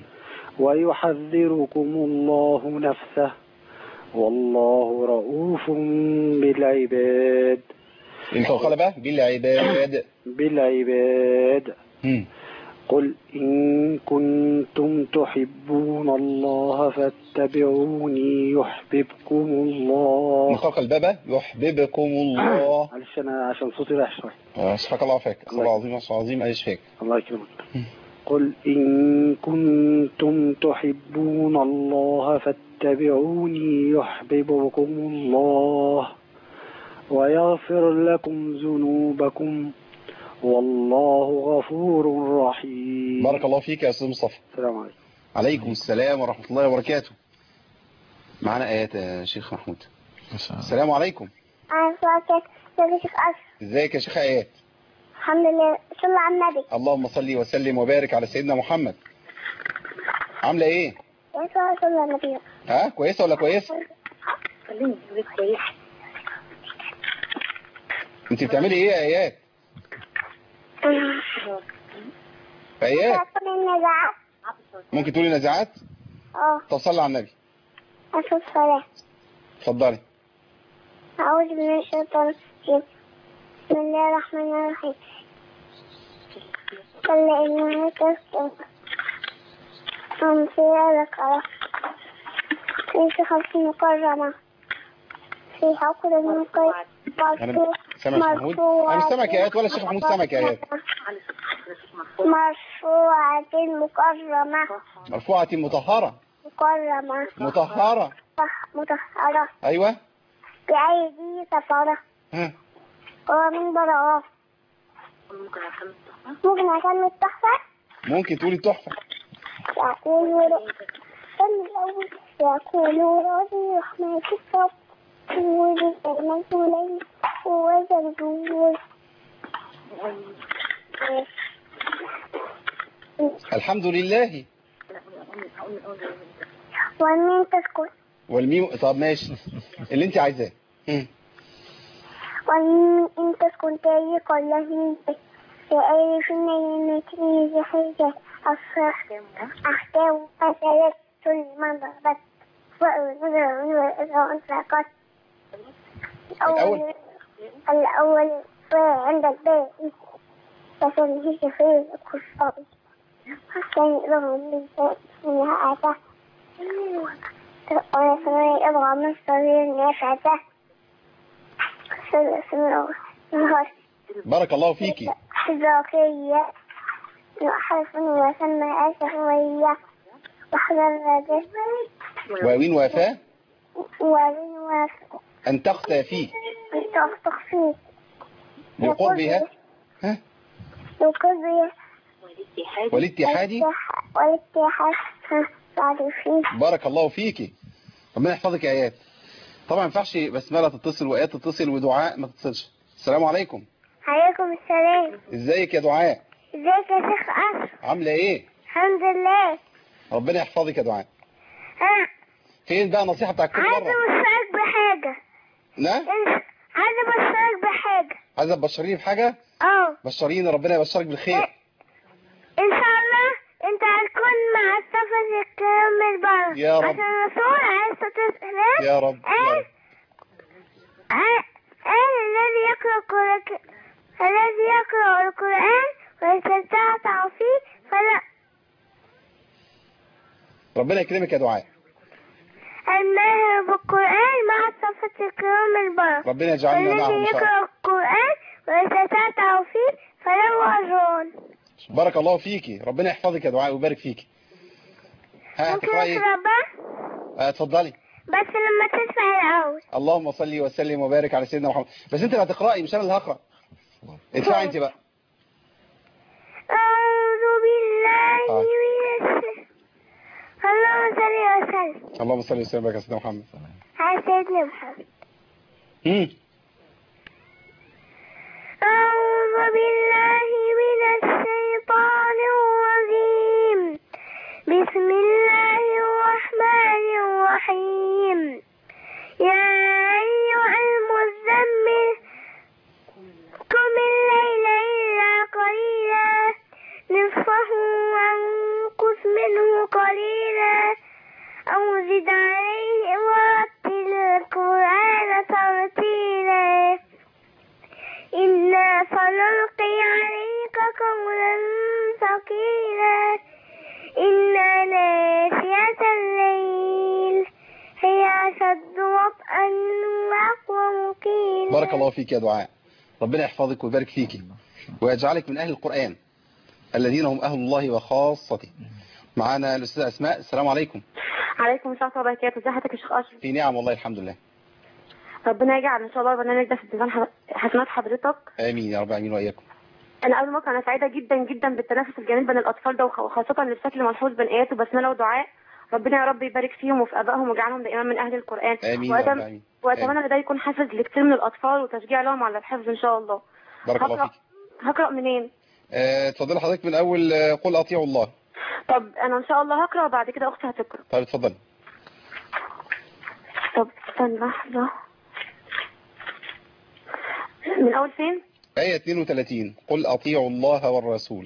ويحذركم الله نفسه والله رؤوف بالعباد. الخلبة بالعباد. بالعباد. م. قل إن كنتم تحبون الله فاتبعوني يحببكم الله. من خلق البابا يحببكم الله. معلش أنا عشان صوتي رايح شوية. شفاك الله عافاك. صلى الله العظيم صلى الله العظيم أي شفاك. الله يكرمك. قل إن كنتم تحبون الله فاتبعوني يحببكم الله ويغفر لكم ذنوبكم والله غفور رحيم. بارك الله فيك يا أستاذ مصطفى. السلام عليكم. عليكم السلام ورحمة الله وبركاته. معنا آيات يا شيخ محمود. السلام عليكم. عافاك يا شيخ أشرف. ازيك يا شيخ آيات؟ الحمد لله. صلى على النبي. اللهم صل وسلم وبارك على سيدنا محمد. عاملة ايه؟ كويسة. صلى على النبي. ها كويسة ولا كويسة؟ خليني كويسة. انت بتعملي ايه يا آيات؟ آيات النزاعات. ممكن تقولي نزاعات؟ اه. طب صلي على النبي. أشهد الصلاة. اتفضلي. أعوذ بالله من الشيطان الرجيم. بسم الله الرحمن الرحيم. كلا إنها تذكرة أمثلة ذكرة في صحف مكرمة في حقل مكرمة. أنا سامع محمود؟ أنا مش سامعك يا آيات ولا الشيخ محمود سامعك يا آيات. مرفوعة مكرمة. مرفوعة مطهرة. مكرمة. مطهرة. صح مطهرة. أيوة. بأيدي سفرة. ها. ومن براءة. ممكن أكمل التحفة؟ ممكن تقولي التحفة. يقول الأول يقول ربي رحمة الصف والمسؤولين وزرزور. الحمد لله. والمين تسكت. والميم. طب ماشي اللي انت عايزاه. والمين إن تسكن طريق الذي وألف النجمة حجة الصح أحكام فسلت المنضبط وأذر وأنفقت الأول الأول عند البيت فسله في الكفار حسن لهم منها آتاه ولسمي أبغى من صغير نفعته بارك الله فيكي. حزاقية حرف وسمى أسهوية وحضر واوين وافاه واوين وافاه أن تختفي أن تخفي لقربها ها لقربها والاتحاد والاتحاد بعد فيه. بارك الله فيكي، ربنا يحفظك يا آيات. طبعا ما ينفعش بسملة تتصل وآيات تتصل ودعاء ما تتصلش. السلام عليكم. عليكم السلام. ازيك يا دعاء؟ ازيك يا شيخ أشرف؟ عاملة ايه؟ الحمد لله. ربنا يحفظك يا دعاء. ها فين بقى النصيحة بتاعت كل مرة؟ عايزة أبشرك بحاجة. نعم؟ عايزة أبشرك بحاجة. عايزة تبشريني بحاجة؟ اه بشريني، ربنا يبشرك بالخير. إن شاء الله أنت هتكون مع السفر الكرام البر يا رب. عشان الرسول عليه الصلاة والسلام يا رب. قال قال الذي يقرأ القرآن الذي يقرأ القرآن ويتتعتع فيه فلا. ربنا يكرمك يا دعاء. الماهر بالقرآن مع الصفة الكرام البر ربنا يجعلنا معهم إن الذي شاء الله. يقرأ القرآن ويتتعتع فيه فله أجران. بارك الله فيكي، ربنا يحفظك يا دعاء ويبارك فيكي. ها ممكن تقرأي ايه؟ أقرأ بقى؟ اتفضلي. بس لما تدفع الأول. اللهم صل وسلم وبارك على سيدنا محمد. بس انت اللي هتقرأي مش انا اللي هقرأ. ادفعي انت بقى. أعوذ بالله من الشيطان. اللهم صل وسلم. اللهم صل وسلم وبارك على سيدنا محمد. على سيدنا محمد. امم أعوذ بالله من الشيطان الرجيم. بسم الله الرحمن الرحيم. يا أيها المزمل قم الليل إلا قليلا نصفه وانقص منه قليلا أو زد عليه ورتل القرآن ترتيلا إنا سنلقي عليك قولا ثقيلا إن ناشئة الليل هي أشد وطئا وأقوم قيلا. بارك الله فيك يا دعاء، ربنا يحفظك ويبارك فيك ويجعلك من أهل القرآن الذين هم أهل الله وخاصته. معانا الأستاذة أسماء. السلام عليكم. عليكم السلام ورحمة الله وبركاته. ازي حضرتك يا شيخ أشرف؟ في نعم والله الحمد لله. ربنا يجعل إن شاء الله البرنامج ده في ميزان حسنات حضرتك. آمين يا رب العالمين وإياكم. أنا قبل ما أقرأ أنا سعيدة جدا جدا بالتنافس الجميل بين الأطفال ده وخاصة اللي بشكل ملحوظ بين آيات وبسملة ودعاء. ربنا يا رب يبارك فيهم وفي آبائهم ويجعلهم دائما من أهل القرآن. آمين يا رب العالمين. وأتمنى إن ده يكون حافز لكثير من الأطفال وتشجيع لهم على الحفظ إن شاء الله. بارك الله فيك. هقرأ منين؟ اتفضلي حضرتك من أول قل أطيعوا الله. طب أنا إن شاء الله هقرأ وبعد كده أختي هتقرأ. طيب اتفضلي. طب استنى لحظة. من أول فين؟ آية اثنين وثلاثين. قل أطيعوا الله والرسول.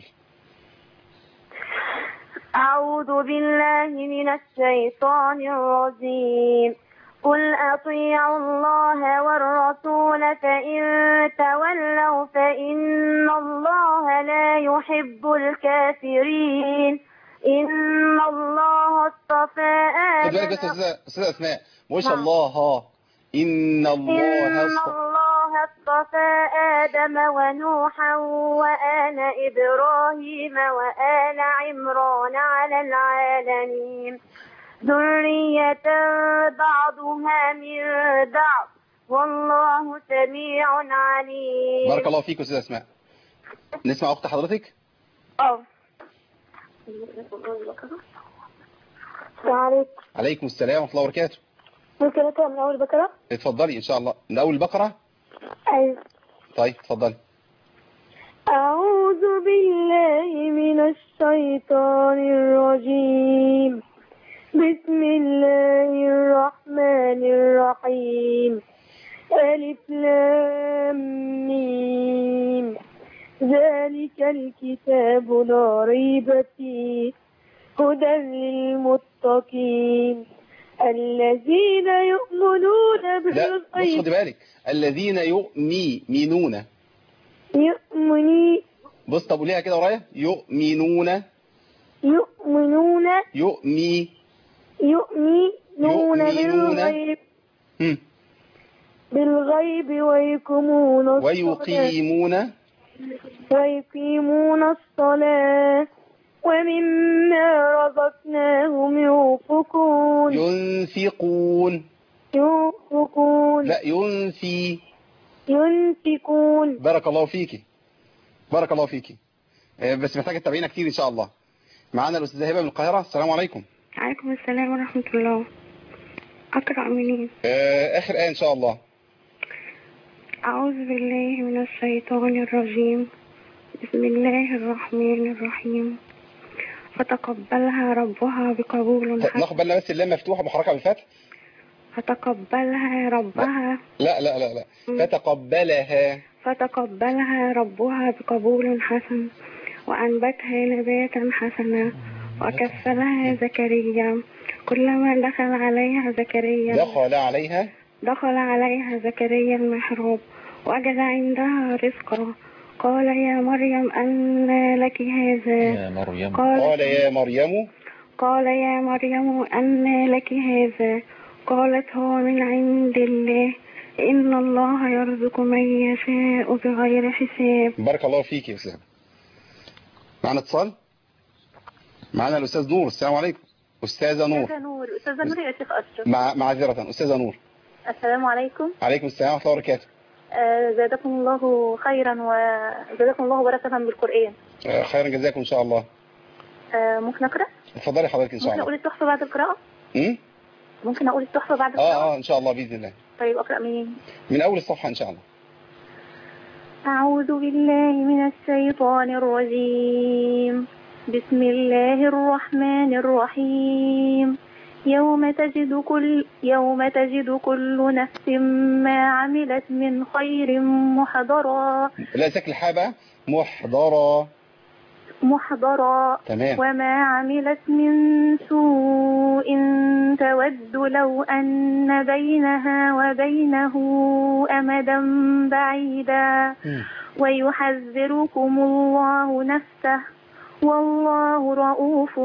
أعوذ بالله من الشيطان الرجيم. قل أطيعوا الله والرسول فإن تولوا فإن الله لا يحب الكافرين. إن الله اصطفى آدم. خد بالك بس يا أستاذة أسماء، ما شاء الله ها. إن الله اصطفى آدم ونوحا وآل إبراهيم وآل عمران على العالمين ذرية بعضها من بعض والله سميع عليم. بارك الله فيك أستاذة أسماء. نسمع أخت حضرتك؟ اه عليكم. عليكم السلام ورحمة الله وبركاته. ممكن أقرأ من أول بقرة؟ اتفضلي إن شاء الله. من أول البقرة؟ أيوة. طيب اتفضلي. أعوذ بالله من الشيطان الرجيم. بسم الله الرحمن الرحيم. ألف لام ميم. ذلك ذلك الكتاب لا ريب فيه هدى للمتقين الذين يؤمنون لا بص بالغيب. خدي بالك، الذين يؤمنون يؤمني بص، طب قوليها كده ورايا. يؤمنون يؤمنون يؤمي يؤمنون بالغيب هم. بالغيب ويقيمون الصلاة ويقيمون ويقيمون الصلاة ومما رزقناهم ينفقون ينفقون ينفقون لا ينفي ينفقون. بارك الله فيكي، بارك الله فيكي. آه، بس محتاجة تتابعينا كتير إن شاء الله. معانا الأستاذة هبة من القاهرة. السلام عليكم. عليكم السلام ورحمة الله. أقرأ منين؟ آه، آخر آية إن شاء الله. أعوذ بالله من الشيطان الرجيم. بسم الله الرحمن الرحيم. فتقبلها ربها بقبول حسن. ناخد بالنا بس اللام مفتوحة محركة بالفتح. فتقبلها ربها لا لا لا لا فتقبلها فتقبلها ربها بقبول حسن وأنبتها نباتا حسنا وكفلها زكريا كلما دخل عليها زكريا دخل عليها دخل عليها زكريا المحراب وجد عندها رزقا قال يا مريم أنى لك هذا يا مريم قال, قال يا مريم قال يا مريم أنى لك هذا قالت هو من عند الله إن الله يرزق من يشاء بغير حساب. بارك الله فيك يا أستاذ. معنا اتصال. معنا الأستاذ نور. السلام عليكم. أستاذة نور. أستاذة نور أستاذة نور يا شيخ أشرف. مع معذرة أستاذة نور. السلام عليكم. عليكم السلام ورحمة الله وبركاته. آه زادكم الله خيرا وزادكم الله بركة بالقرآن. آه خيرا جزاكم إن شاء الله. آه ممكن أقرأ؟ اتفضلي حضرتك إن شاء الله. ممكن أقول التحفة بعد القراءة؟ امم ممكن أقول التحفة بعد القراءة؟ اه اه إن شاء الله بإذن الله. طيب أقرأ منين؟ من أول الصفحة إن شاء الله. أعوذ بالله من الشيطان الرجيم. بسم الله الرحمن الرحيم. يوم تجد كل يوم تجد كل نفس ما عملت من خير محضرا. لا سكن الحابة محضرا محضرا تمام. وما عملت من سوء تود لو أن بينها وبينه أمدا بعيدا م. ويحذركم الله نفسه والله رؤوف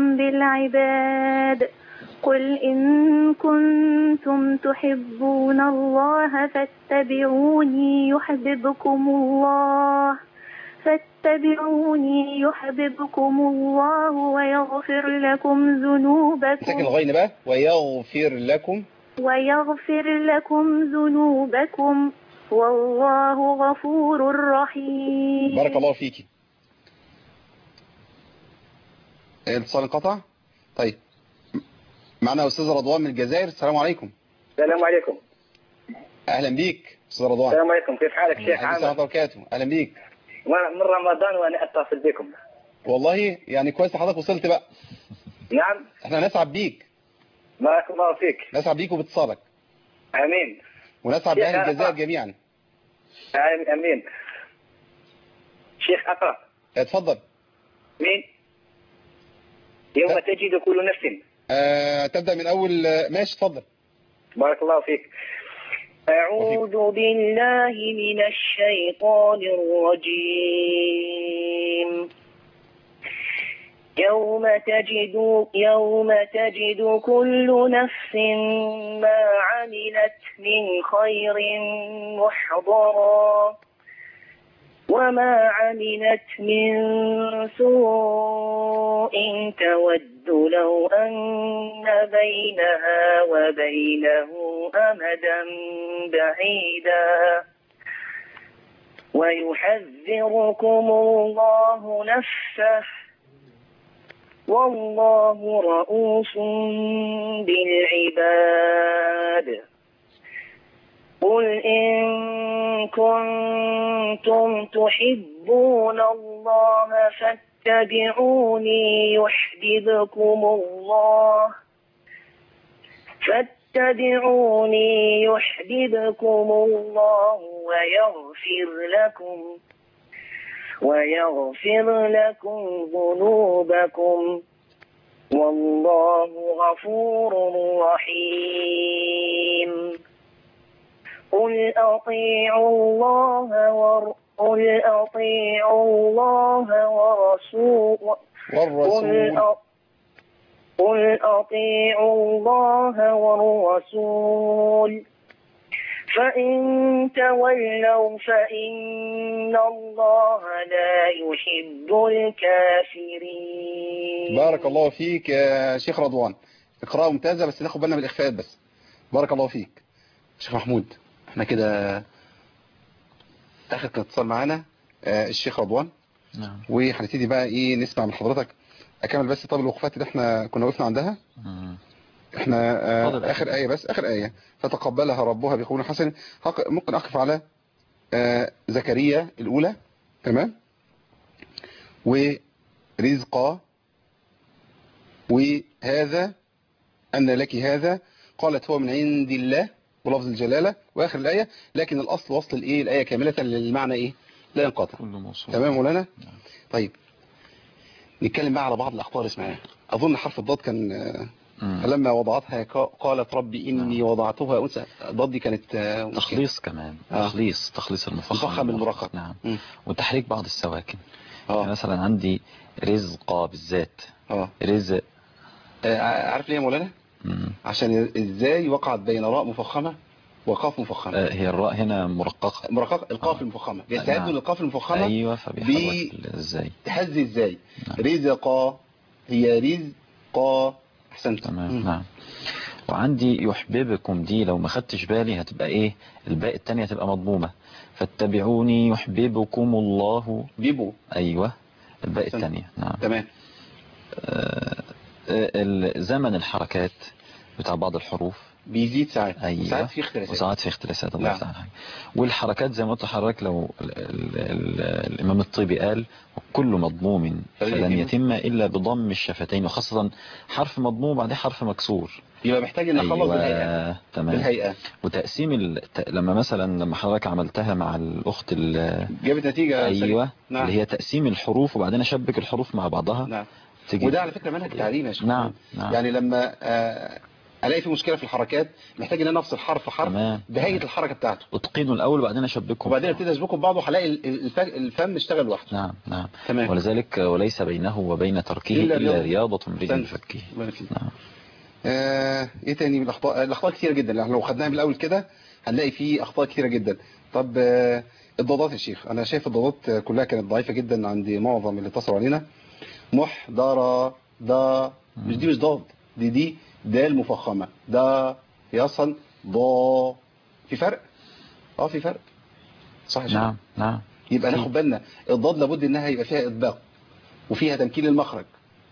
بالعباد. قل إن كنتم تحبون الله فاتبعوني يحببكم الله فاتبعوني يحببكم الله ويغفر لكم ذنوبكم. ساكن الغين بقى ويغفر لكم ويغفر لكم ذنوبكم والله غفور رحيم. بارك الله فيكي. الاتصال انقطع. طيب معنا أستاذ رضوان من الجزائر. السلام عليكم. السلام عليكم. أهلا بيك أستاذ رضوان. السلام عليكم، كيف حالك شيخ عامر؟ السلام عليكم وبركاته. أهلا بيك. من رمضان وأنا أتصل بكم. والله يعني كويس حضرتك وصلت بقى. نعم. احنا نسعد بيك. بارك الله فيك. نسعد بيك وباتصالك. آمين. ونسعد بأهل الجزائر جميعا. آمين. شيخ أقرأ. اتفضل. مين؟ يوم تجد كل نفس. آه، تبدأ من أول. ماشي اتفضل. بارك الله فيك. أعوذ بالله من الشيطان الرجيم. يوم تجد يوم تجد كل نفس ما عملت من خير محضرا وما عملت من سوء تود لو أن بينها وبينه أمدا بعيدا ويحذركم الله نفسه والله رؤوف بالعباد. قل إن كنتم تحبون الله فاتبعوني يحببكم الله فاتبعوني يحببكم الله ويغفر لكم ويغفر لكم ذنوبكم والله غفور رحيم قل أطيعوا الله ور... قل أطيعوا الله ورسول والرسول قل, أ... قل أطيعوا الله والرسول فإن تولوا فإن الله لا يحب الكافرين. بارك الله فيك يا شيخ رضوان، اقراءة ممتازة بس ناخد بالنا من الإخفاءات بس. بارك الله فيك شيخ محمود. احنا كده اخر اتصال معانا آه الشيخ رضوان. نعم. وهنبتدي بقى ايه نسمع من حضرتك. اكمل بس طب الوقفات اللي احنا كنا وقفنا عندها. مم. احنا آه اخر آية بس اخر آية فتقبلها ربها بقبول حسن. ممكن اقف على آه زكريا الاولى. تمام. ورزقا وهذا ان لك هذا قالت هو من عند الله بلفظ الجلالة واخر الآية، لكن الاصل وصل الايه الاية كاملة للمعنى ايه لا ينقطع. تمام مولانا. طيب نتكلم بقى على بعض الاخطاء اسمها. اظن حرف الضاد كان لما وضعتها قالت ربي اني وضعتها انثى. الضاد دي كانت تخليص كمان آه. تخليص تخليص المفخم مفخم المرقق. نعم. م. وتحريك بعض السواكن. اه يعني مثلا عندي رزقا بالذات اه رزق. آه عارف ليه يا مولانا؟ مم. عشان ازاي وقعت بين راء مفخمة وقاف مفخمة. آه هي الراء هنا مرققة مرققة القاف آه. المفخمة بيستعدوا نعم. للقاف المفخمة. ايوه فبيحرك ازاي تهزي ازاي نعم. رزقا هي رزقا. احسنت. تمام. نعم. وعندي يحببكم دي لو ما خدتش بالي هتبقى ايه الباء الثانيه هتبقى مضمومه فاتبعوني يحببكم الله بيبو. ايوه الباء الثانيه. نعم. تمام. آه زمن الحركات بتاع بعض الحروف بيزيد ساعات. أيوة. وساعات في اختلاسات وساعات في اختلاسات الله يفتح عليك. والحركات زي ما قلت لحضرتك لو ال ال ال الامام الطيبي قال كل مضموم فلن يتم الا بضم الشفتين وخاصه حرف مضموم بعدين حرف مكسور يبقى محتاج ان اخلص. أيوة. بالهيئه. تمام. بالهيئه. وتقسيم ال... لما مثلا لما حضرتك عملتها مع الاخت ال... جابت نتيجه. ايوه نعم. اللي هي تقسيم الحروف وبعدين اشبك الحروف مع بعضها. نعم. وده على فكره منهج تعليمي يا شيخ. نعم. نعم. يعني لما آه الاقي في مشكله في الحركات محتاج ان انا افصل حرف حرف بهيئه الحركه بتاعته. اتقنه الاول وبعدين اشبكهم وبعدين ابتدي اشبكهم ببعض وهلاقي الفم اشتغل لوحده. نعم. نعم. تمام. ولذلك وليس بينه وبين تركه الا, إلا رياضه امرئ فكه. نعم. آه ايه تاني من الاخطاء؟ الاخطاء كتيره جدا يعني لو خدناها من الاول كده هنلاقي فيه اخطاء كتيره جدا. طب آه الضادات يا شيخ انا شايف الضادات كلها كانت ضعيفه جدا عند معظم اللي اتصلوا علينا. محضره دا مش دي مش ضاد دي دي دال مفخمة ده هي اصلا ضا. في فرق اه في فرق صح. نعم. نعم. يبقى ناخد بالنا الضاد لابد انها يبقى فيها اطباق وفيها تمكين المخرج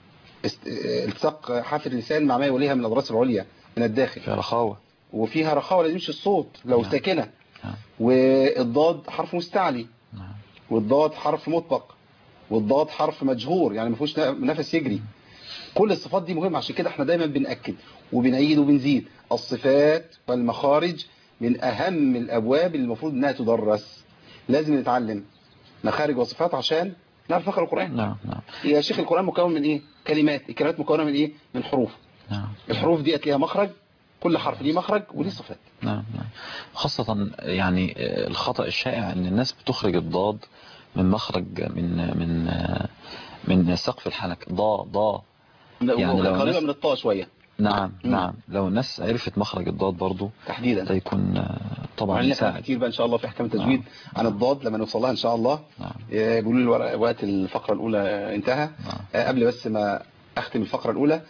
التصاق حافة اللسان مع ما يوليها من الاضراس العليا من الداخل. فيها رخاوة وفيها رخاوة لازم يمشي الصوت لو نعم. ساكنة. نعم. والضاد حرف مستعلي. نعم. والضاد حرف مطبق والضاد حرف مجهور يعني ما فيهوش نفس يجري. كل الصفات دي مهمة عشان كده احنا دايما بنأكد وبنعيد وبنزيد الصفات والمخارج من اهم الابواب اللي المفروض انها تدرس. لازم نتعلم مخارج وصفات عشان نعرف نقرأ القرآن. نعم. نعم. يا شيخ القرآن مكون من ايه؟ كلمات. الكلمات مكونة من ايه؟ من حروف. نعم. الحروف ديت ليها مخرج كل حرف ليه مخرج وليه صفات. نعم. نعم. خاصة يعني الخطأ الشائع ان الناس بتخرج الضاد من مخرج من من من سقف الحنك ضا ضا يعني لو قريبه من الطاء شويه. نعم. مم. نعم. لو الناس عرفت مخرج الضاد برضو تحديدا ده يكون طبعا يساعد كتير بقى ان شاء الله في احكام التجويد. نعم. عن الضاد لما نوصل لها ان شاء الله. نعم. بيقولوا لي وقت الفقره الاولى انتهى. نعم. قبل بس ما اختم الفقره الاولى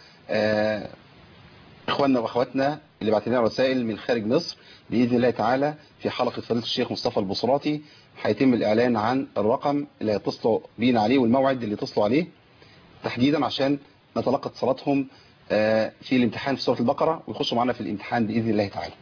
اخواننا واخواتنا اللي بعتوا لنا رسائل من خارج مصر باذن الله تعالى في حلقه فضيله الشيخ مصطفى البصراتي هيتم الاعلان عن الرقم اللي هيتصلوا بينا عليه والموعد اللي يتصلوا عليه تحديدا عشان نتلقى اتصالاتهم في الامتحان في سورة البقرة ويخشوا معنا في الامتحان بإذن الله تعالى.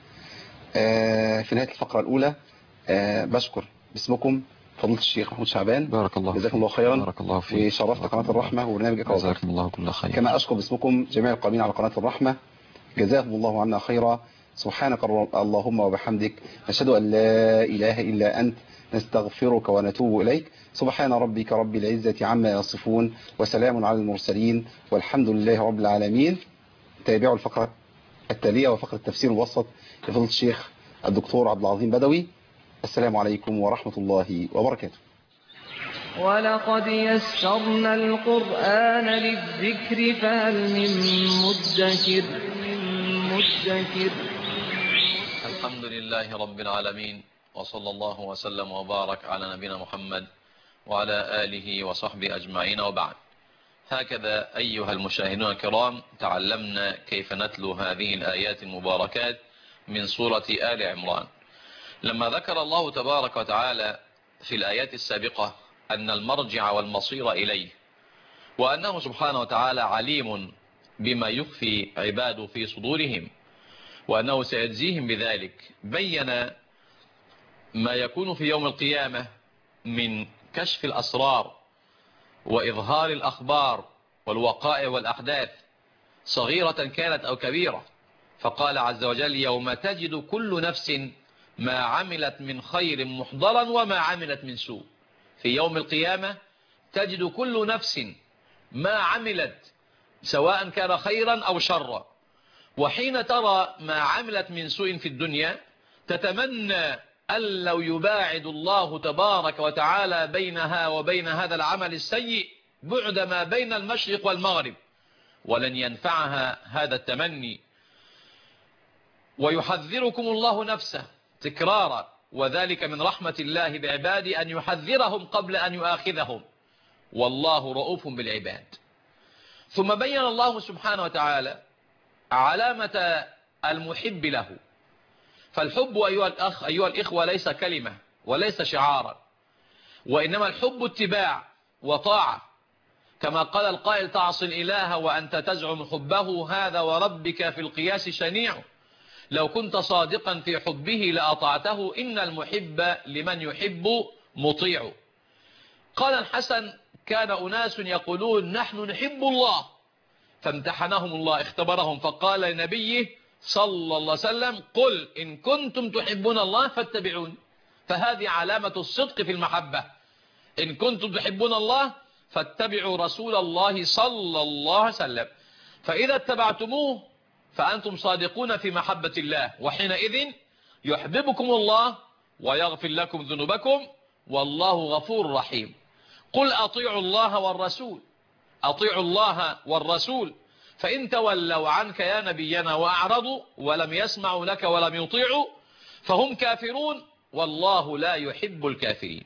في نهاية الفقرة الأولى بشكر باسمكم فضيلة الشيخ محمود شعبان. بارك الله جزاكم الله خيرا. بارك الله فيك. وشرفت قناة الرحمة وبرنامج اقرأ. جزاكم الله كل خير. كما أشكر باسمكم جميع القائمين على قناة الرحمة جزاهم الله عنا خيرا. سبحانك اللهم وبحمدك نشهد أن لا إله إلا أنت نستغفرك ونتوب إليك. سبحان ربك رب العزة عما يصفون وسلام على المرسلين والحمد لله رب العالمين. تابعوا الفقرة التالية وفقرة التفسير المبسط لفضيلة الشيخ الدكتور عبد العظيم بدوي. السلام عليكم ورحمة الله وبركاته. ولقد يسرنا القرآن للذكر فهل من مدكر من مدكر. الحمد لله رب العالمين، وصلى الله وسلم وبارك على نبينا محمد وعلى آله وصحبه أجمعين، وبعد. هكذا أيها المشاهدون الكرام تعلمنا كيف نتلو هذه الآيات المباركات من سورة آل عمران. لما ذكر الله تبارك وتعالى في الآيات السابقة أن المرجع والمصير إليه، وأنه سبحانه وتعالى عليم بما يخفي عباده في صدورهم، وأنه سيجزيهم بذلك، بين ما يكون في يوم القيامة من كشف الأسرار وإظهار الأخبار والوقائع والأحداث صغيرة كانت أو كبيرة. فقال عز وجل: يوم تجد كل نفس ما عملت من خير محضرا وما عملت من سوء. في يوم القيامة تجد كل نفس ما عملت سواء كان خيرا أو شرا. وحين ترى ما عملت من سوء في الدنيا تتمنى أن لو يباعد الله تبارك وتعالى بينها وبين هذا العمل السيء بعد ما بين المشرق والمغرب، ولن ينفعها هذا التمني. ويحذركم الله نفسه تكرارا، وذلك من رحمة الله بعباده أن يحذرهم قبل أن يؤاخذهم، والله رؤوف بالعباد. ثم بين الله سبحانه وتعالى علامة المحب له. فالحب أيها الأخ أيها الإخوة ليس كلمة وليس شعارا، وإنما الحب اتباع وطاعة، كما قال القائل: تعصي الإله وأنت تزعم حبه، هذا وربك في القياس شنيع. لو كنت صادقا في حبه لأطعته، إن المحب لمن يحب مطيع. قال الحسن: كان أناس يقولون نحن نحب الله، فامتحنهم الله، اختبرهم، فقال لنبيه صلى الله عليه وسلم: قل إن كنتم تحبون الله فاتبعون. فهذه علامة الصدق في المحبة، إن كنتم تحبون الله فاتبعوا رسول الله صلى الله عليه وسلم. فإذا اتبعتموه فأنتم صادقون في محبة الله، وحينئذ يحببكم الله ويغفر لكم ذنوبكم، والله غفور رحيم. قل أطيعوا الله والرسول، أطيعوا الله والرسول، فإن تولوا عنك يا نبينا وأعرضوا ولم يسمعوا لك ولم يطيعوا فهم كافرون، والله لا يحب الكافرين.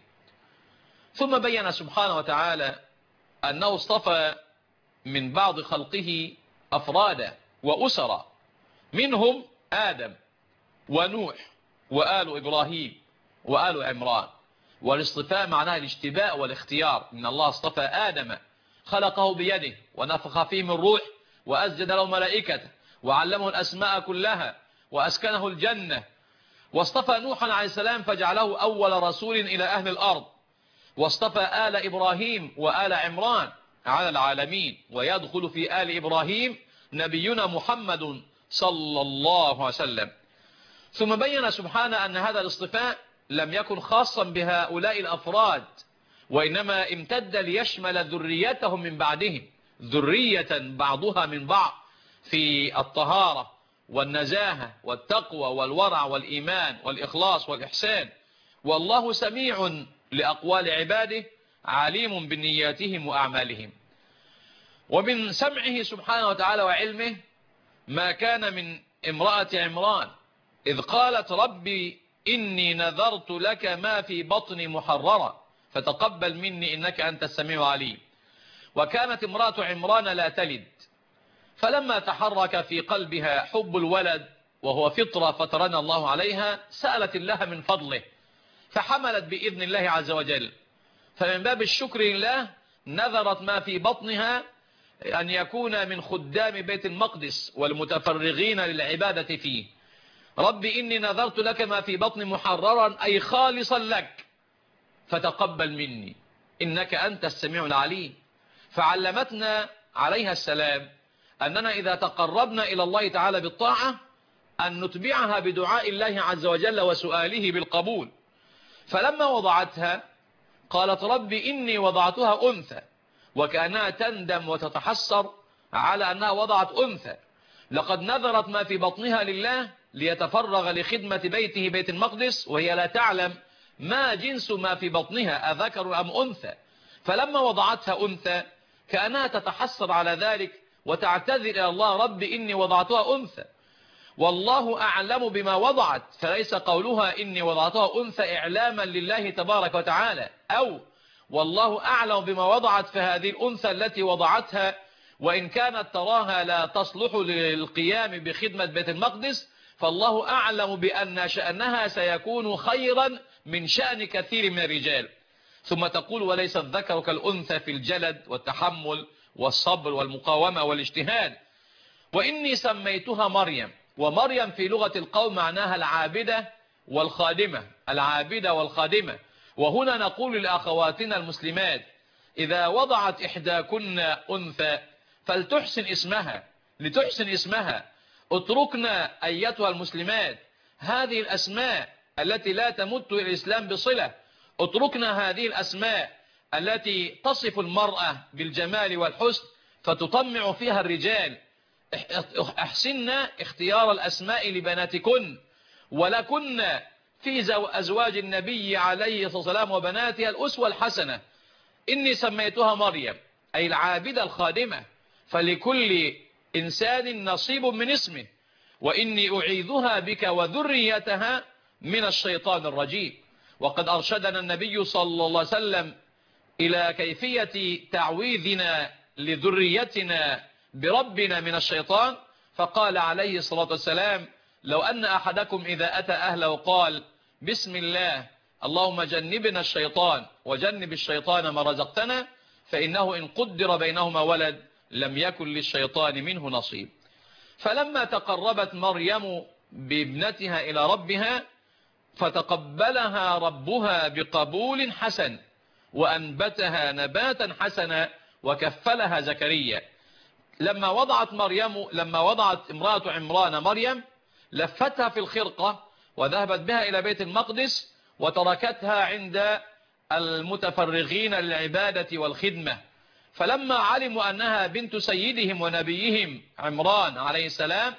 ثم بين سبحانه وتعالى أنه اصطفى من بعض خلقه أفرادا وأسرا، منهم آدم ونوح وآل إبراهيم وآل عمران. والاصطفاء معناه الاشتباء والاختيار. إن الله اصطفى آدم خلقه بيده ونفخ فيه من روح وأسجد له ملائكته وعلمه الأسماء كلها وأسكنه الجنة. واصطفى نوحا عليه السلام فجعله أول رسول إلى أهل الأرض. واصطفى آل إبراهيم وآل عمران على العالمين، ويدخل في آل إبراهيم نبينا محمد صلى الله عليه وسلم. ثم بين سبحانه أن هذا الاصطفاء لم يكن خاصا بهؤلاء الأفراد، وإنما امتد ليشمل ذريتهم من بعدهم، ذرية بعضها من بعض في الطهارة والنزاهة والتقوى والورع والإيمان والإخلاص والإحسان. والله سميع لأقوال عباده عليم بنياتهم وأعمالهم. ومن سمعه سبحانه وتعالى وعلمه ما كان من امرأة عمران إذ قالت: ربي إني نذرت لك ما في بطني محررا فتقبل مني إنك أنت السميع العليم. وكانت امرأة عمران لا تلد، فلما تحرك في قلبها حب الولد وهو فطرة فطرنا الله عليها سألت الله من فضله فحملت بإذن الله عز وجل. فمن باب الشكر لله نذرت ما في بطنها أن يكون من خدام بيت المقدس والمتفرغين للعبادة فيه. ربي إني نذرت لك ما في بطني محررا أي خالصا لك فتقبل مني إنك أنت السميع العليم. فعلمتنا عليها السلام أننا إذا تقربنا إلى الله تعالى بالطاعة أن نتبعها بدعاء الله عز وجل وسؤاله بالقبول. فلما وضعتها قالت رب إني وضعتها أنثى، وكأنها تندم وتتحسر على أنها وضعت أنثى. لقد نذرت ما في بطنها لله ليتفرغ لخدمة بيته بيت المقدس، وهي لا تعلم ما جنس ما في بطنها أذكر أم أنثى. فلما وضعتها أنثى كأنها تتحسر على ذلك وتعتذر إلى الله رب إني وضعتها أنثى، والله أعلم بما وضعت، فليس قولها إني وضعتها أنثى إعلاما لله تبارك وتعالى، أو والله أعلم بما وضعت فهذه الأنثى التي وضعتها وإن كانت تراها لا تصلح للقيام بخدمة بيت المقدس، فالله أعلم بأن شأنها سيكون خيرا من شأن كثير من الرجال. ثم تقول وليس الذكر كالأنثى في الجلد والتحمل والصبر والمقاومة والاجتهاد. وإني سميتها مريم، ومريم في لغة القوم معناها العابدة والخادمة، العابدة والخادمة. وهنا نقول لأخواتنا المسلمات إذا وضعت إحداكن أنثى فلتحسن اسمها، لتحسن اسمها. اتركنا أيتها المسلمات هذه الأسماء التي لا تمت الإسلام بصلة، اتركنا هذه الأسماء التي تصف المرأة بالجمال والحسن فتطمع فيها الرجال. احسننا اختيار الأسماء لبناتكن، ولكن في أزواج النبي عليه الصلاة والسلام وبناتها الأسوة الحسنة. إني سميتها مريم أي العابدة الخادمة، فلكل إنسان نصيب من اسمه. وإني أعيذها بك وذريتها من الشيطان الرجيم. وقد أرشدنا النبي صلى الله عليه وسلم إلى كيفية تعويذنا لذريتنا بربنا من الشيطان، فقال عليه الصلاة والسلام لو أن أحدكم إذا أتى أهله قال بسم الله اللهم جنبنا الشيطان وجنب الشيطان ما رزقتنا، فإنه إن قدر بينهما ولد لم يكن للشيطان منه نصيب. فلما تقربت مريم بابنتها إلى ربها فتقبلها ربها بقبول حسن وأنبتها نباتا حسنا وكفلها زكريا. لما وضعت مريم لما وضعت امرأة عمران مريم لفتها في الخرقة وذهبت بها إلى بيت المقدس وتركتها عند المتفرغين للعبادة والخدمة. فلما علموا أنها بنت سيدهم ونبيهم عمران عليه السلام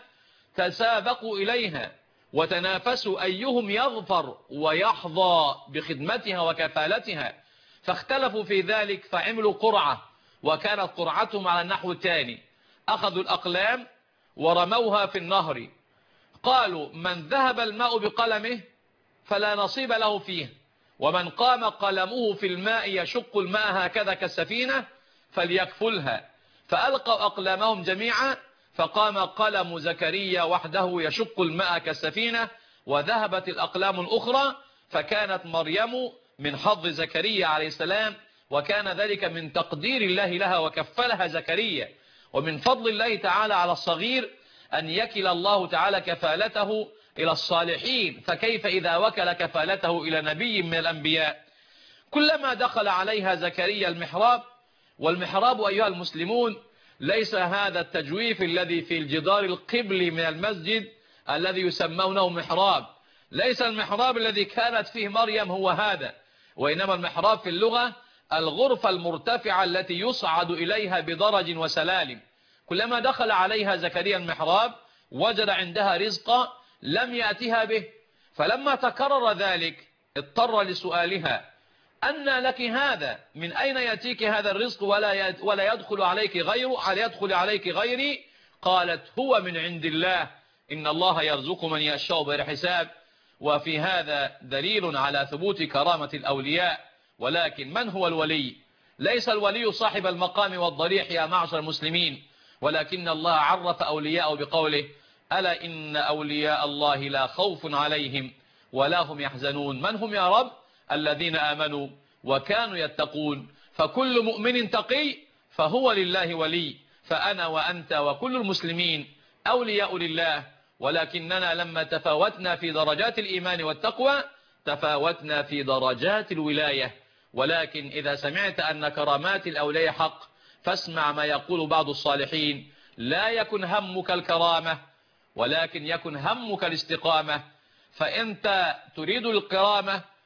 تسابقوا إليها وتنافسوا أيهم يظفر ويحظى بخدمتها وكفالتها، فاختلفوا في ذلك فعملوا قرعة، وكانت قرعتهم على النحو التالي: أخذوا الأقلام ورموها في النهر، قالوا من ذهب الماء بقلمه فلا نصيب له فيه، ومن قام قلمه في الماء يشق الماء هكذا كالسفينة فليكفلها. فألقوا أقلامهم جميعا فقام قلم زكريا وحده يشق الماء كالسفينة، وذهبت الأقلام الأخرى، فكانت مريم من حظ زكريا عليه السلام، وكان ذلك من تقدير الله لها وكفلها زكريا. ومن فضل الله تعالى على الصغير أن يكل الله تعالى كفالته إلى الصالحين، فكيف إذا وكل كفالته إلى نبي من الأنبياء. كلما دخل عليها زكريا المحراب، والمحراب أيها المسلمون ليس هذا التجويف الذي في الجدار القبلي من المسجد الذي يسمونه محراب، ليس المحراب الذي كانت فيه مريم هو هذا، وإنما المحراب في اللغة الغرفة المرتفعة التي يصعد إليها بدرج وسلالم. كلما دخل عليها زكريا المحراب وجد عندها رزقا لم يأتها به، فلما تكرر ذلك اضطر لسؤالها: أن لك هذا؟ من أين يأتيك هذا الرزق ولا ولا يدخل عليك غيره على يدخل عليك غيري؟ قالت: هو من عند الله، إن الله يرزق من يشاء بغير حساب. وفي هذا دليل على ثبوت كرامة الأولياء. ولكن من هو الولي؟ ليس الولي صاحب المقام والضريح يا معشر المسلمين، ولكن الله عرف أولياءه بقوله: ألا إن أولياء الله لا خوف عليهم ولا هم يحزنون. من هم يا رب؟ الذين آمنوا وكانوا يتقون. فكل مؤمن تقي فهو لله ولي، فأنا وأنت وكل المسلمين أولياء لله، ولكننا لما تفاوتنا في درجات الإيمان والتقوى تفاوتنا في درجات الولاية. ولكن إذا سمعت أن كرامات الأولياء حق فاسمع ما يقول بعض الصالحين: لا يكن همك الكرامة ولكن يكن همك الاستقامة. فأنت تريد الكرامة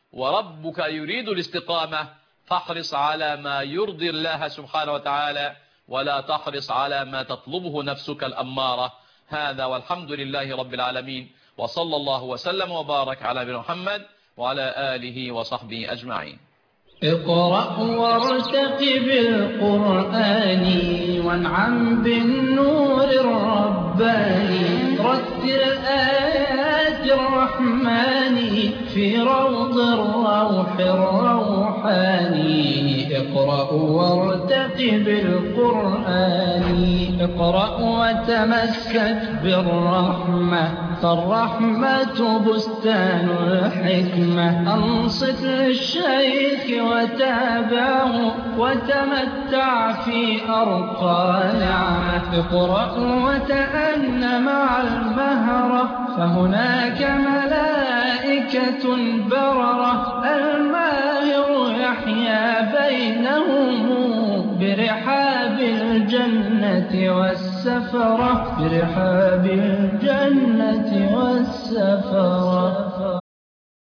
وربك يريد الاستقامة، فاحرص على ما يرضي الله سبحانه وتعالى، ولا تحرص على ما تطلبه نفسك الأمارة. هذا والحمد لله رب العالمين، وصلى الله وسلم وبارك على نبينا محمد وعلى آله وصحبه أجمعين. اقرأ وارتقب القرآن وانعم بالنور الرباني، رتل آيات الرحمن في روض الروح الروحاني. اقرأ وارتقب القرآن، اقرأ وتمسك بالرحمة، فالرحمة بستان الحكمة. أنصت للشيخ وتابعه وتمتع في أرقى نعمة. اقرأ وتأن مع المهرة، فهناك ملائكة بررة. الماهر يحيا بينهم برحاب الجنة والسفرة، برحاب الجنة والسفرة.